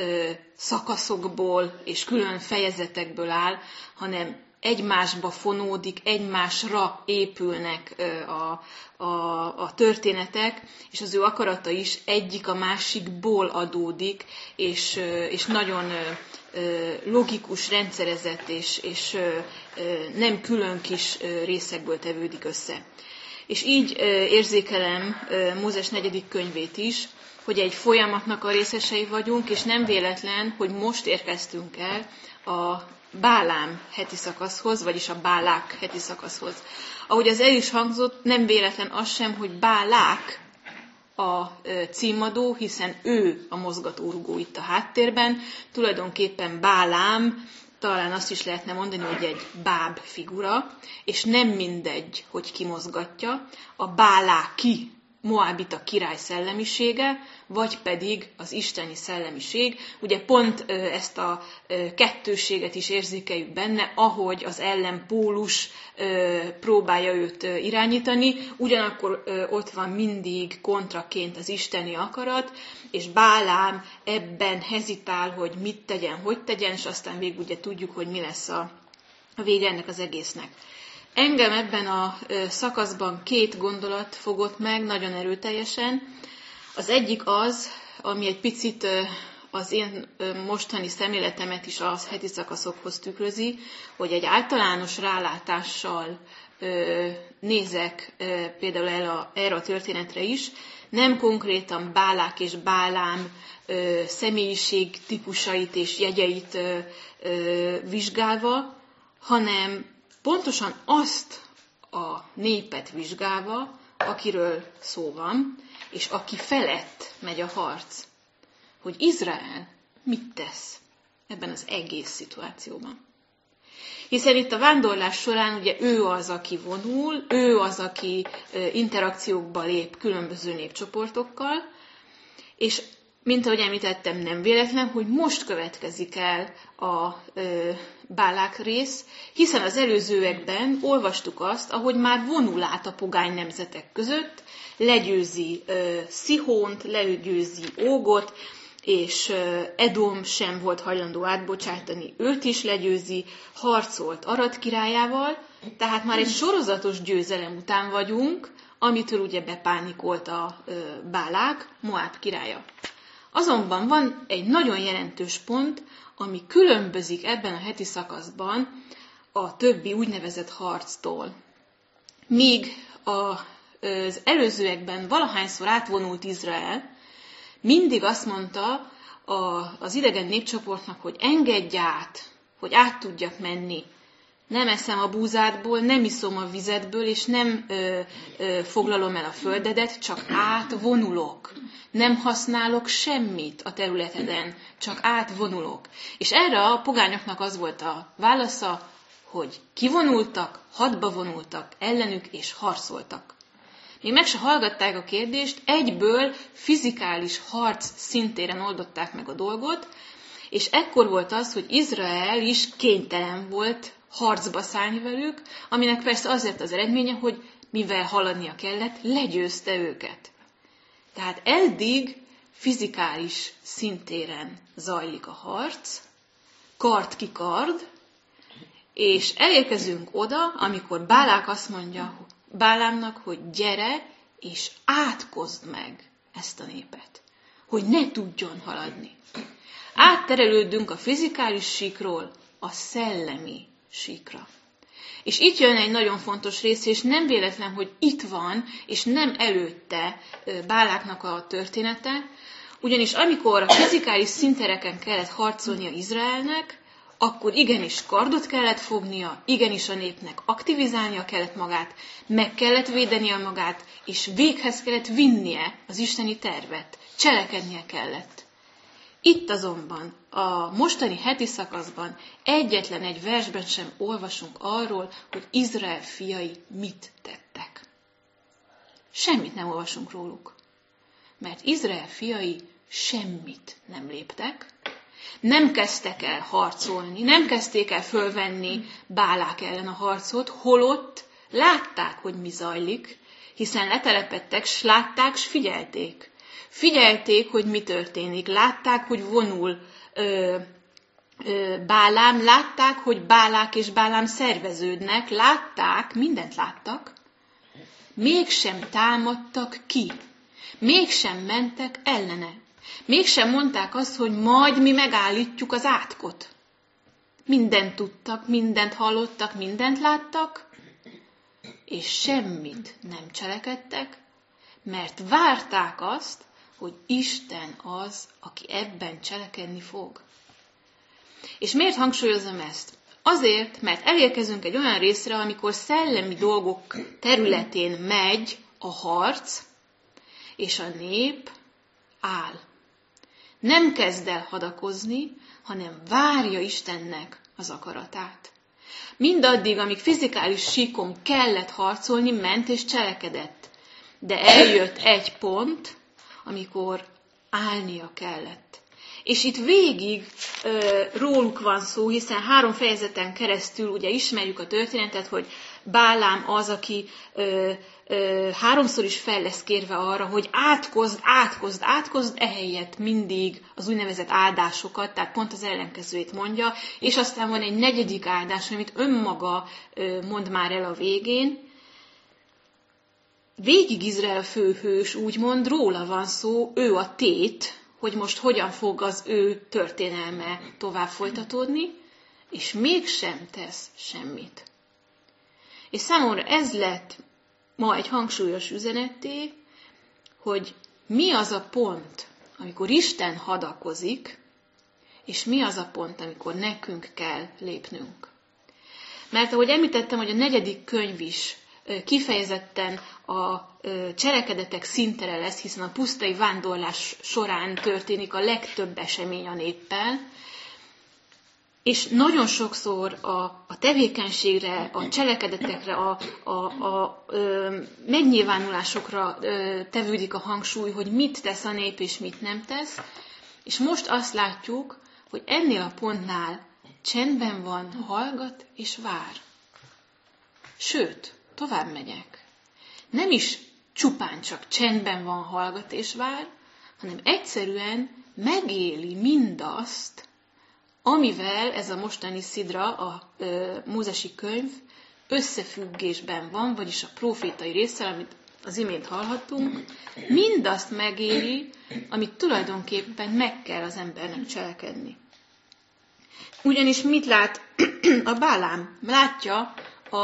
szakaszokból és külön fejezetekből áll, hanem egymásba fonódik, egymásra épülnek a, a, a történetek, és az ő akarata is egyik a másikból adódik, és, és nagyon logikus, rendszerezett, és, és nem külön kis részekből tevődik össze. És így érzékelem Mózes negyedik könyvét is, hogy egy folyamatnak a részesei vagyunk, és nem véletlen, hogy most érkeztünk el a Bálám heti szakaszhoz, vagyis a Bálák heti szakaszhoz. Ahogy az el is hangzott, nem véletlen az sem, hogy Bálák a címadó, hiszen ő a mozgatórugó itt a háttérben. Tulajdonképpen Bálám, talán azt is lehetne mondani, hogy egy báb figura, és nem mindegy, hogy ki mozgatja. A Báláki moábita király szellemisége, vagy pedig az isteni szellemiség. Ugye pont ezt a kettősséget is érzékeljük benne, ahogy az ellenpólus próbálja őt irányítani, ugyanakkor ott van mindig kontraként az isteni akarat, és Bálám ebben hezitál, hogy mit tegyen, hogy tegyen, és aztán végül ugye tudjuk, hogy mi lesz a vége ennek az egésznek. Engem ebben a szakaszban két gondolat fogott meg nagyon erőteljesen. Az egyik az, ami egy picit az én mostani szemléletemet is a heti szakaszokhoz tükrözi, hogy egy általános rálátással nézek például el a, erre a történetre is, nem konkrétan Bálák és Bálám személyiség típusait és jegyeit vizsgálva, hanem pontosan azt a népet vizsgálva, akiről szó van, és aki felett megy a harc, hogy Izrael mit tesz ebben az egész szituációban. Hiszen itt a vándorlás során ugye ő az, aki vonul, ő az, aki interakciókba lép különböző népcsoportokkal, és mint ahogy említettem, nem véletlen, hogy most következik el a ö, Bálák rész, hiszen az előzőekben olvastuk azt, ahogy már vonul át a pogány nemzetek között, legyőzi ö, Szihónt, legyőzi Ógot, és ö, Edom sem volt hajlandó átbocsátani, őt is legyőzi, harcolt Arad királyával, tehát már egy sorozatos győzelem után vagyunk, amitől ugye bepánikolt a ö, Bálák, Moáb királya. Azonban van egy nagyon jelentős pont, ami különbözik ebben a heti szakaszban a többi úgynevezett harctól. Míg az előzőekben valahányszor átvonult Izrael, mindig azt mondta az idegen népcsoportnak, hogy engedj át, hogy át tudjak menni. Nem eszem a búzádból, nem iszom a vizedből, és nem ö, ö, foglalom el a földedet, csak átvonulok. Nem használok semmit a területeden, csak átvonulok. És erre a pogányoknak az volt a válasza, hogy kivonultak, hadba vonultak ellenük, és harcoltak. Még meg se hallgatták a kérdést, egyből fizikális harc szintéren oldották meg a dolgot, és ekkor volt az, hogy Izrael is kénytelen volt harcba szállni velük, aminek persze azért az eredménye, hogy mivel haladnia kellett, legyőzte őket. Tehát eddig fizikális szintéren zajlik a harc, kard ki kard, és elérkezünk oda, amikor Bálák azt mondja Bálámnak, hogy gyere, és átkozd meg ezt a népet, hogy ne tudjon haladni. Átterelődünk a fizikális síkról a szellemi síkra. És itt jön egy nagyon fontos rész, és nem véletlen, hogy itt van, és nem előtte Báláknak a története, ugyanis amikor a fizikális szintereken kellett harcolnia Izraelnek, akkor igenis kardot kellett fognia, igenis a népnek aktivizálnia kellett magát, meg kellett védenie magát, és véghez kellett vinnie az isteni tervet, cselekednie kellett. Itt azonban a mostani heti szakaszban egyetlen egy versben sem olvasunk arról, hogy Izrael fiai mit tettek. Semmit nem olvasunk róluk, mert Izrael fiai semmit nem léptek, nem kezdtek el harcolni, nem kezdték el fölvenni Bálák ellen a harcot, holott látták, hogy mi zajlik, hiszen letelepedtek, s látták, s figyelték. Figyelték, hogy mi történik, látták, hogy vonul ö, ö, Bálám, látták, hogy Bálák és Bálám szerveződnek, látták, mindent láttak, mégsem támadtak ki, mégsem mentek ellene, mégsem mondták azt, hogy majd mi megállítjuk az átkot. Mindent tudtak, mindent hallottak, mindent láttak, és semmit nem cselekedtek, mert várták azt, hogy Isten az, aki ebben cselekedni fog. És miért hangsúlyozom ezt? Azért, mert elérkezünk egy olyan részre, amikor szellemi dolgok területén megy a harc, és a nép áll. Nem kezd el hadakozni, hanem várja Istennek az akaratát. Mindaddig, amíg fizikális síkon kellett harcolni, ment és cselekedett. De eljött egy pont, amikor állnia kellett. És itt végig ö, róluk van szó, hiszen három fejezeten keresztül ugye ismerjük a történetet, hogy Bálám az, aki ö, ö, háromszor is fel lesz kérve arra, hogy átkozd, átkozd, átkozd, ehelyett mindig az úgynevezett áldásokat, tehát pont az ellenkezőjét mondja, és aztán van egy negyedik áldás, amit önmaga ö, mond már el a végén. Végig Izrael főhős, úgymond róla van szó, ő a tét, hogy most hogyan fog az ő történelme tovább folytatódni, és mégsem tesz semmit. És számomra ez lett ma egy hangsúlyos üzeneté, hogy mi az a pont, amikor Isten hadakozik, és mi az a pont, amikor nekünk kell lépnünk. Mert ahogy említettem, hogy a negyedik könyv is kifejezetten a cselekedetek szintere lesz, hiszen a pusztai vándorlás során történik a legtöbb esemény a néppel. És nagyon sokszor a, a tevékenységre, a cselekedetekre, a, a, a ö, megnyilvánulásokra ö, tevődik a hangsúly, hogy mit tesz a nép és mit nem tesz. És most azt látjuk, hogy ennél a pontnál csendben van, hallgat és vár. Sőt, tovább megyek. Nem is csupán csak csendben van, hallgat és vár, hanem egyszerűen megéli mindazt, amivel ez a mostani szidra, a ö, mózesi könyv összefüggésben van, vagyis a prófétai résszel, amit az imént hallhattunk, mindazt megéli, amit tulajdonképpen meg kell az embernek cselekedni. Ugyanis mit lát a Bálám? Látja, a,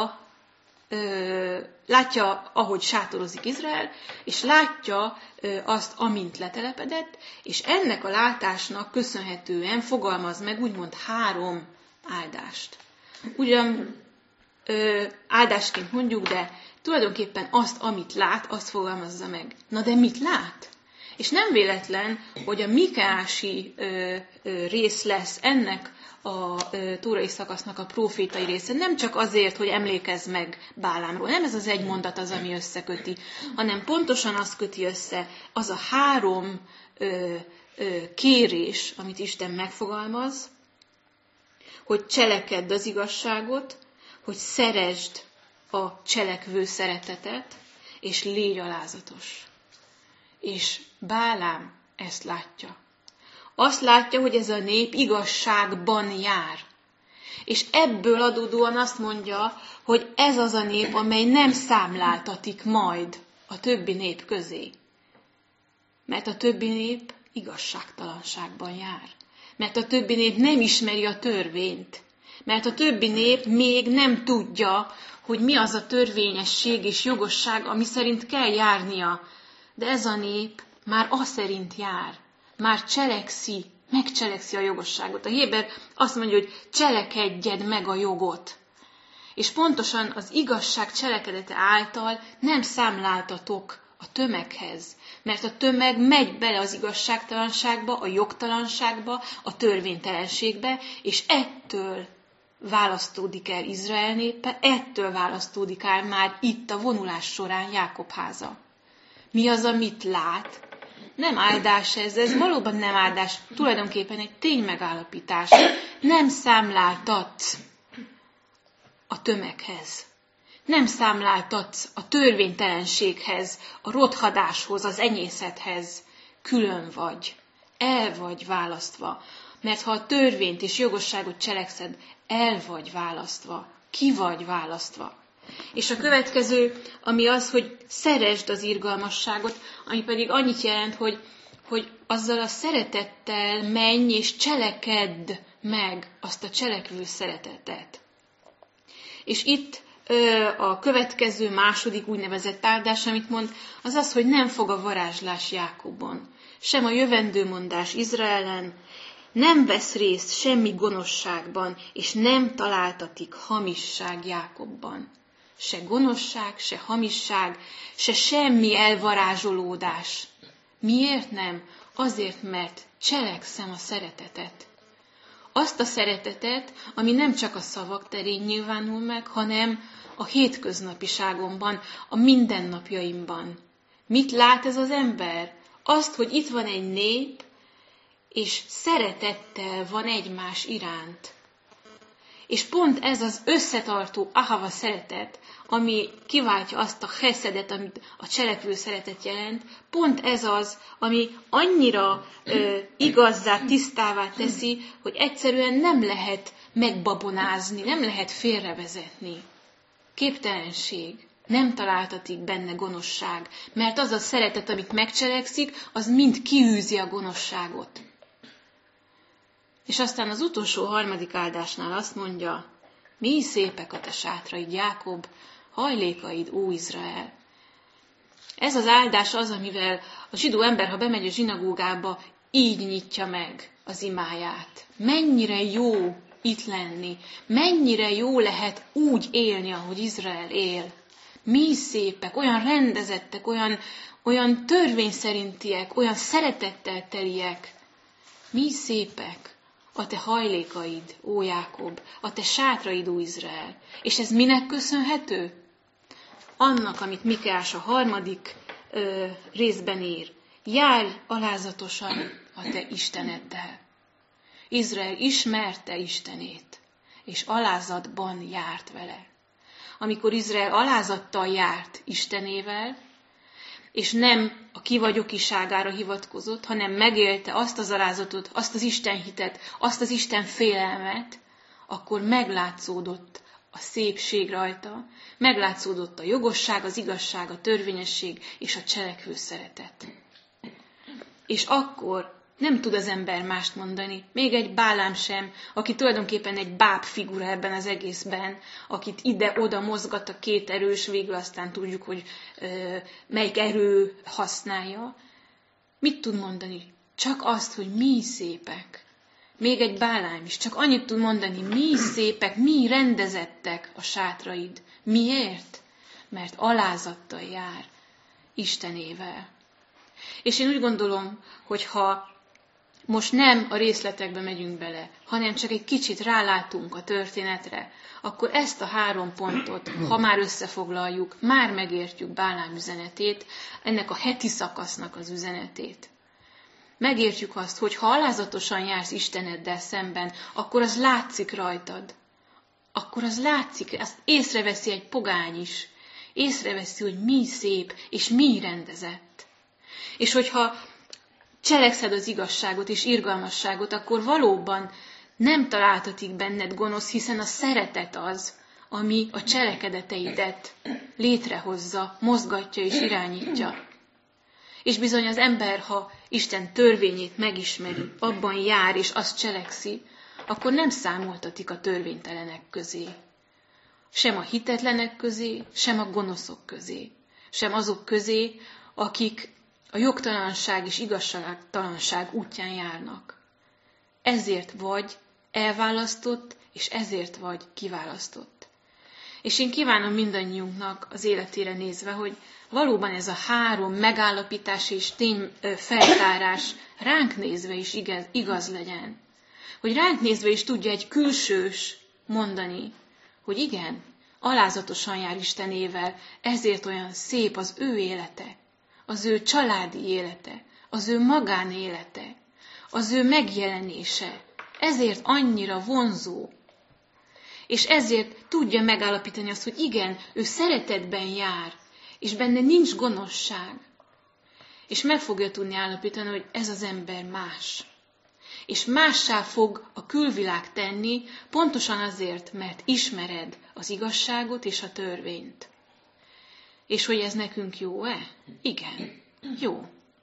ö, látja, ahogy sátorozik Izrael, és látja ö, azt, amint letelepedett, és ennek a látásnak köszönhetően fogalmaz meg úgymond három áldást. Ugyan ö, áldásként mondjuk, de tulajdonképpen azt, amit lát, azt fogalmazza meg. Na de mit lát? És nem véletlen, hogy a Mikeási ö, ö, rész lesz ennek a ö, tórai szakasznak a prófétai része. Nem csak azért, hogy emlékezz meg Bálámról. Nem ez az egy mondat az, ami összeköti, hanem pontosan azt köti össze az a három ö, ö, kérés, amit Isten megfogalmaz, hogy cselekedd az igazságot, hogy szeresd a cselekvő szeretetet, és légy alázatos. És Bálám ezt látja. Azt látja, hogy ez a nép igazságban jár. És ebből adódóan azt mondja, hogy ez az a nép, amely nem számláltatik majd a többi nép közé. Mert a többi nép igazságtalanságban jár. Mert a többi nép nem ismeri a törvényt. Mert a többi nép még nem tudja, hogy mi az a törvényesség és jogosság, ami szerint kell járnia. De ez a nép már az szerint jár. Már cselekszi, megcselekszi a jogosságot. A Héber azt mondja, hogy cselekedjed meg a jogot. És pontosan az igazság cselekedete által nem számláltatok a tömeghez. Mert a tömeg megy bele az igazságtalanságba, a jogtalanságba, a törvénytelenségbe, és ettől választódik el Izrael népe, ettől választódik el már itt a vonulás során Jákob háza. Mi az, amit lát? Nem áldás ez, ez valóban nem áldás, tulajdonképpen egy ténymegállapítás. Nem számláltatsz a tömeghez. Nem számláltatsz a törvénytelenséghez, a rothadáshoz, az enyészethez. Külön vagy, el vagy választva. Mert ha a törvényt és jogosságot cselekszed, el vagy választva, ki vagy választva. És a következő, ami az, hogy szeresd az irgalmasságot, ami pedig annyit jelent, hogy, hogy azzal a szeretettel menj és cselekedd meg azt a cselekvő szeretetet. És itt ö, a következő második úgynevezett áldás, amit mond, az az, hogy nem fog a varázslás Jákobon, sem a jövendőmondás Izraelen, nem vesz részt semmi gonoszságban, és nem találtatik hamisság Jákobban. Se gonoszság, se hamisság, se semmi elvarázsolódás. Miért nem? Azért, mert cselekszem a szeretetet. Azt a szeretetet, ami nem csak a szavak terén nyilvánul meg, hanem a hétköznapiságomban, a mindennapjaimban. Mit lát ez az ember? Azt, hogy itt van egy nép, és szeretettel van egymás iránt. És pont ez az összetartó ahava szeretet, ami kiváltja azt a heszedet, amit a cselekvő szeretet jelent, pont ez az, ami annyira ö, igazzá, tisztává teszi, hogy egyszerűen nem lehet megbabonázni, nem lehet félrevezetni. Képtelenség. Nem találtatik benne gonoszság, mert az a szeretet, amit megcselekszik, az mind kiűzi a gonoszságot. És aztán az utolsó harmadik áldásnál azt mondja, mi szépek a te sátraid, Jákob, hajlékaid, ó Izrael. Ez az áldás az, amivel a zsidó ember, ha bemegy a zsinagógába, így nyitja meg az imáját. Mennyire jó itt lenni, mennyire jó lehet úgy élni, ahogy Izrael él. Mi szépek, olyan rendezettek, olyan, olyan törvényszerintiek, olyan szeretettel teliek. Mi szépek a te hajlékaid, ó Jákob, a te sátraid, ó Izrael. És ez minek köszönhető? Annak, amit Mikeás a harmadik ö, részben ír. Járj alázatosan a te Isteneddel. Izrael ismerte Istenét, és alázatban járt vele. Amikor Izrael alázattal járt Istenével, és nem a kivagyokiságára hivatkozott, hanem megélte azt az alázatot, azt az Istenhitet, azt az Isten félelmet, akkor meglátszódott a szépség rajta, meglátszódott a jogosság, az igazság, a törvényesség és a cselekvő szeretet. És akkor nem tud az ember mást mondani, még egy Bálám sem, aki tulajdonképpen egy báb figura ebben az egészben, akit ide-oda mozgat a két erős, végül aztán tudjuk, hogy ö, melyik erő használja. Mit tud mondani? Csak azt, hogy mi szépek. Még egy Bálám is, csak annyit tud mondani, mi szépek, mi rendezettek a sátraid. Miért? Mert alázattal jár Istenével. És én úgy gondolom, hogy ha most nem a részletekbe megyünk bele, hanem csak egy kicsit rálátunk a történetre, akkor ezt a három pontot, ha már összefoglaljuk, már megértjük Bálám üzenetét, ennek a heti szakasznak az üzenetét. Megértjük azt, hogy ha alázatosan jársz Isteneddel szemben, akkor az látszik rajtad. Akkor az látszik, azt észreveszi egy pogány is. Észreveszi, hogy mi szép és mi rendezett. És hogyha cselekszed az igazságot és irgalmasságot, akkor valóban nem találtatik benned gonosz, hiszen a szeretet az, ami a cselekedeteidet létrehozza, mozgatja és irányítja. És bizony az ember, ha Isten törvényét megismeri, abban jár és azt cselekszi, akkor nem számoltatik a törvénytelenek közé. Sem a hitetlenek közé, sem a gonoszok közé, sem azok közé, akik a jogtalanság és igazságtalanság útján járnak. Ezért vagy elválasztott, és ezért vagy kiválasztott. És én kívánom mindannyiunknak az életére nézve, hogy valóban ez a három megállapítás és tény feltárás ránk nézve is igaz, igaz legyen. Hogy ránk nézve is tudja egy külsős mondani, hogy igen, alázatosan jár Istenével, ezért olyan szép az ő élete, az ő családi élete, az ő magánélete, az ő megjelenése. Ezért annyira vonzó. És ezért tudja megállapítani azt, hogy igen, ő szeretetben jár, és benne nincs gonoszság. És meg fogja tudni állapítani, hogy ez az ember más. És mássá fog a külvilág tenni, pontosan azért, mert ismered az igazságot és a törvényt. És hogy ez nekünk jó-e? Igen, jó.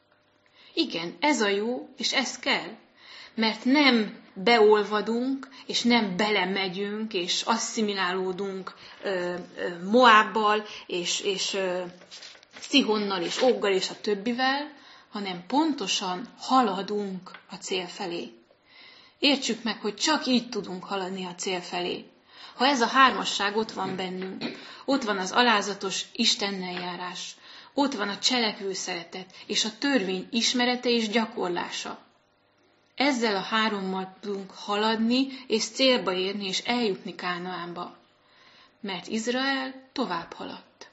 Igen, ez a jó, és ez kell. Mert nem beolvadunk, és nem belemegyünk, és asszimilálódunk ö, ö, Moábbal, és, és ö, Szihonnal, és Óggal, és a többivel, hanem pontosan haladunk a cél felé. Értsük meg, hogy csak így tudunk haladni a cél felé. Ha ez a hármasság ott van bennünk, ott van az alázatos Istennel járás, ott van a cselekvő szeretet, és a törvény ismerete és gyakorlása. Ezzel a hárommal tudunk haladni, és célba érni, és eljutni Kánaánba. Mert Izrael tovább haladt.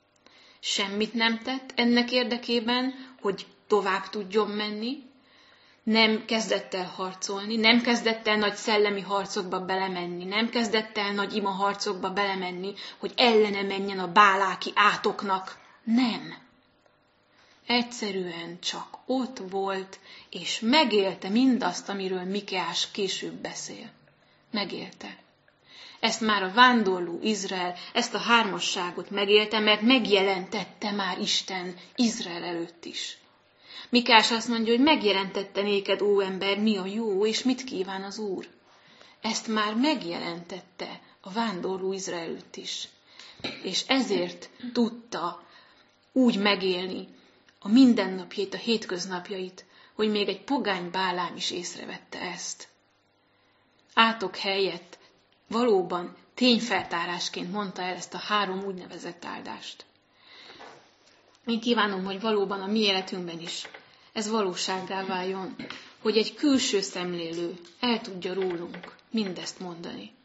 Semmit nem tett ennek érdekében, hogy tovább tudjon menni, nem kezdett el harcolni, nem kezdett el nagy szellemi harcokba belemenni, nem kezdett el nagy ima harcokba belemenni, hogy ellene menjen a báláki átoknak. Nem. Egyszerűen csak ott volt, és megélte mindazt, amiről Mikeás később beszél. Megélte. Ezt már a vándorló Izrael, ezt a hármasságot megélte, mert megjelentette már Isten Izrael előtt is. Mikeás azt mondja, hogy megjelentette néked, ó ember, mi a jó, és mit kíván az Úr. Ezt már megjelentette a vándorló Izrael előtt is. És ezért tudta úgy megélni a mindennapjait, a hétköznapjait, hogy még egy pogány Bálám is észrevette ezt. Átok helyett valóban tényfeltárásként mondta el ezt a három úgynevezett áldást. Én kívánom, hogy valóban a mi életünkben is ez valósággá váljon, hogy egy külső szemlélő el tudja rólunk mindezt mondani.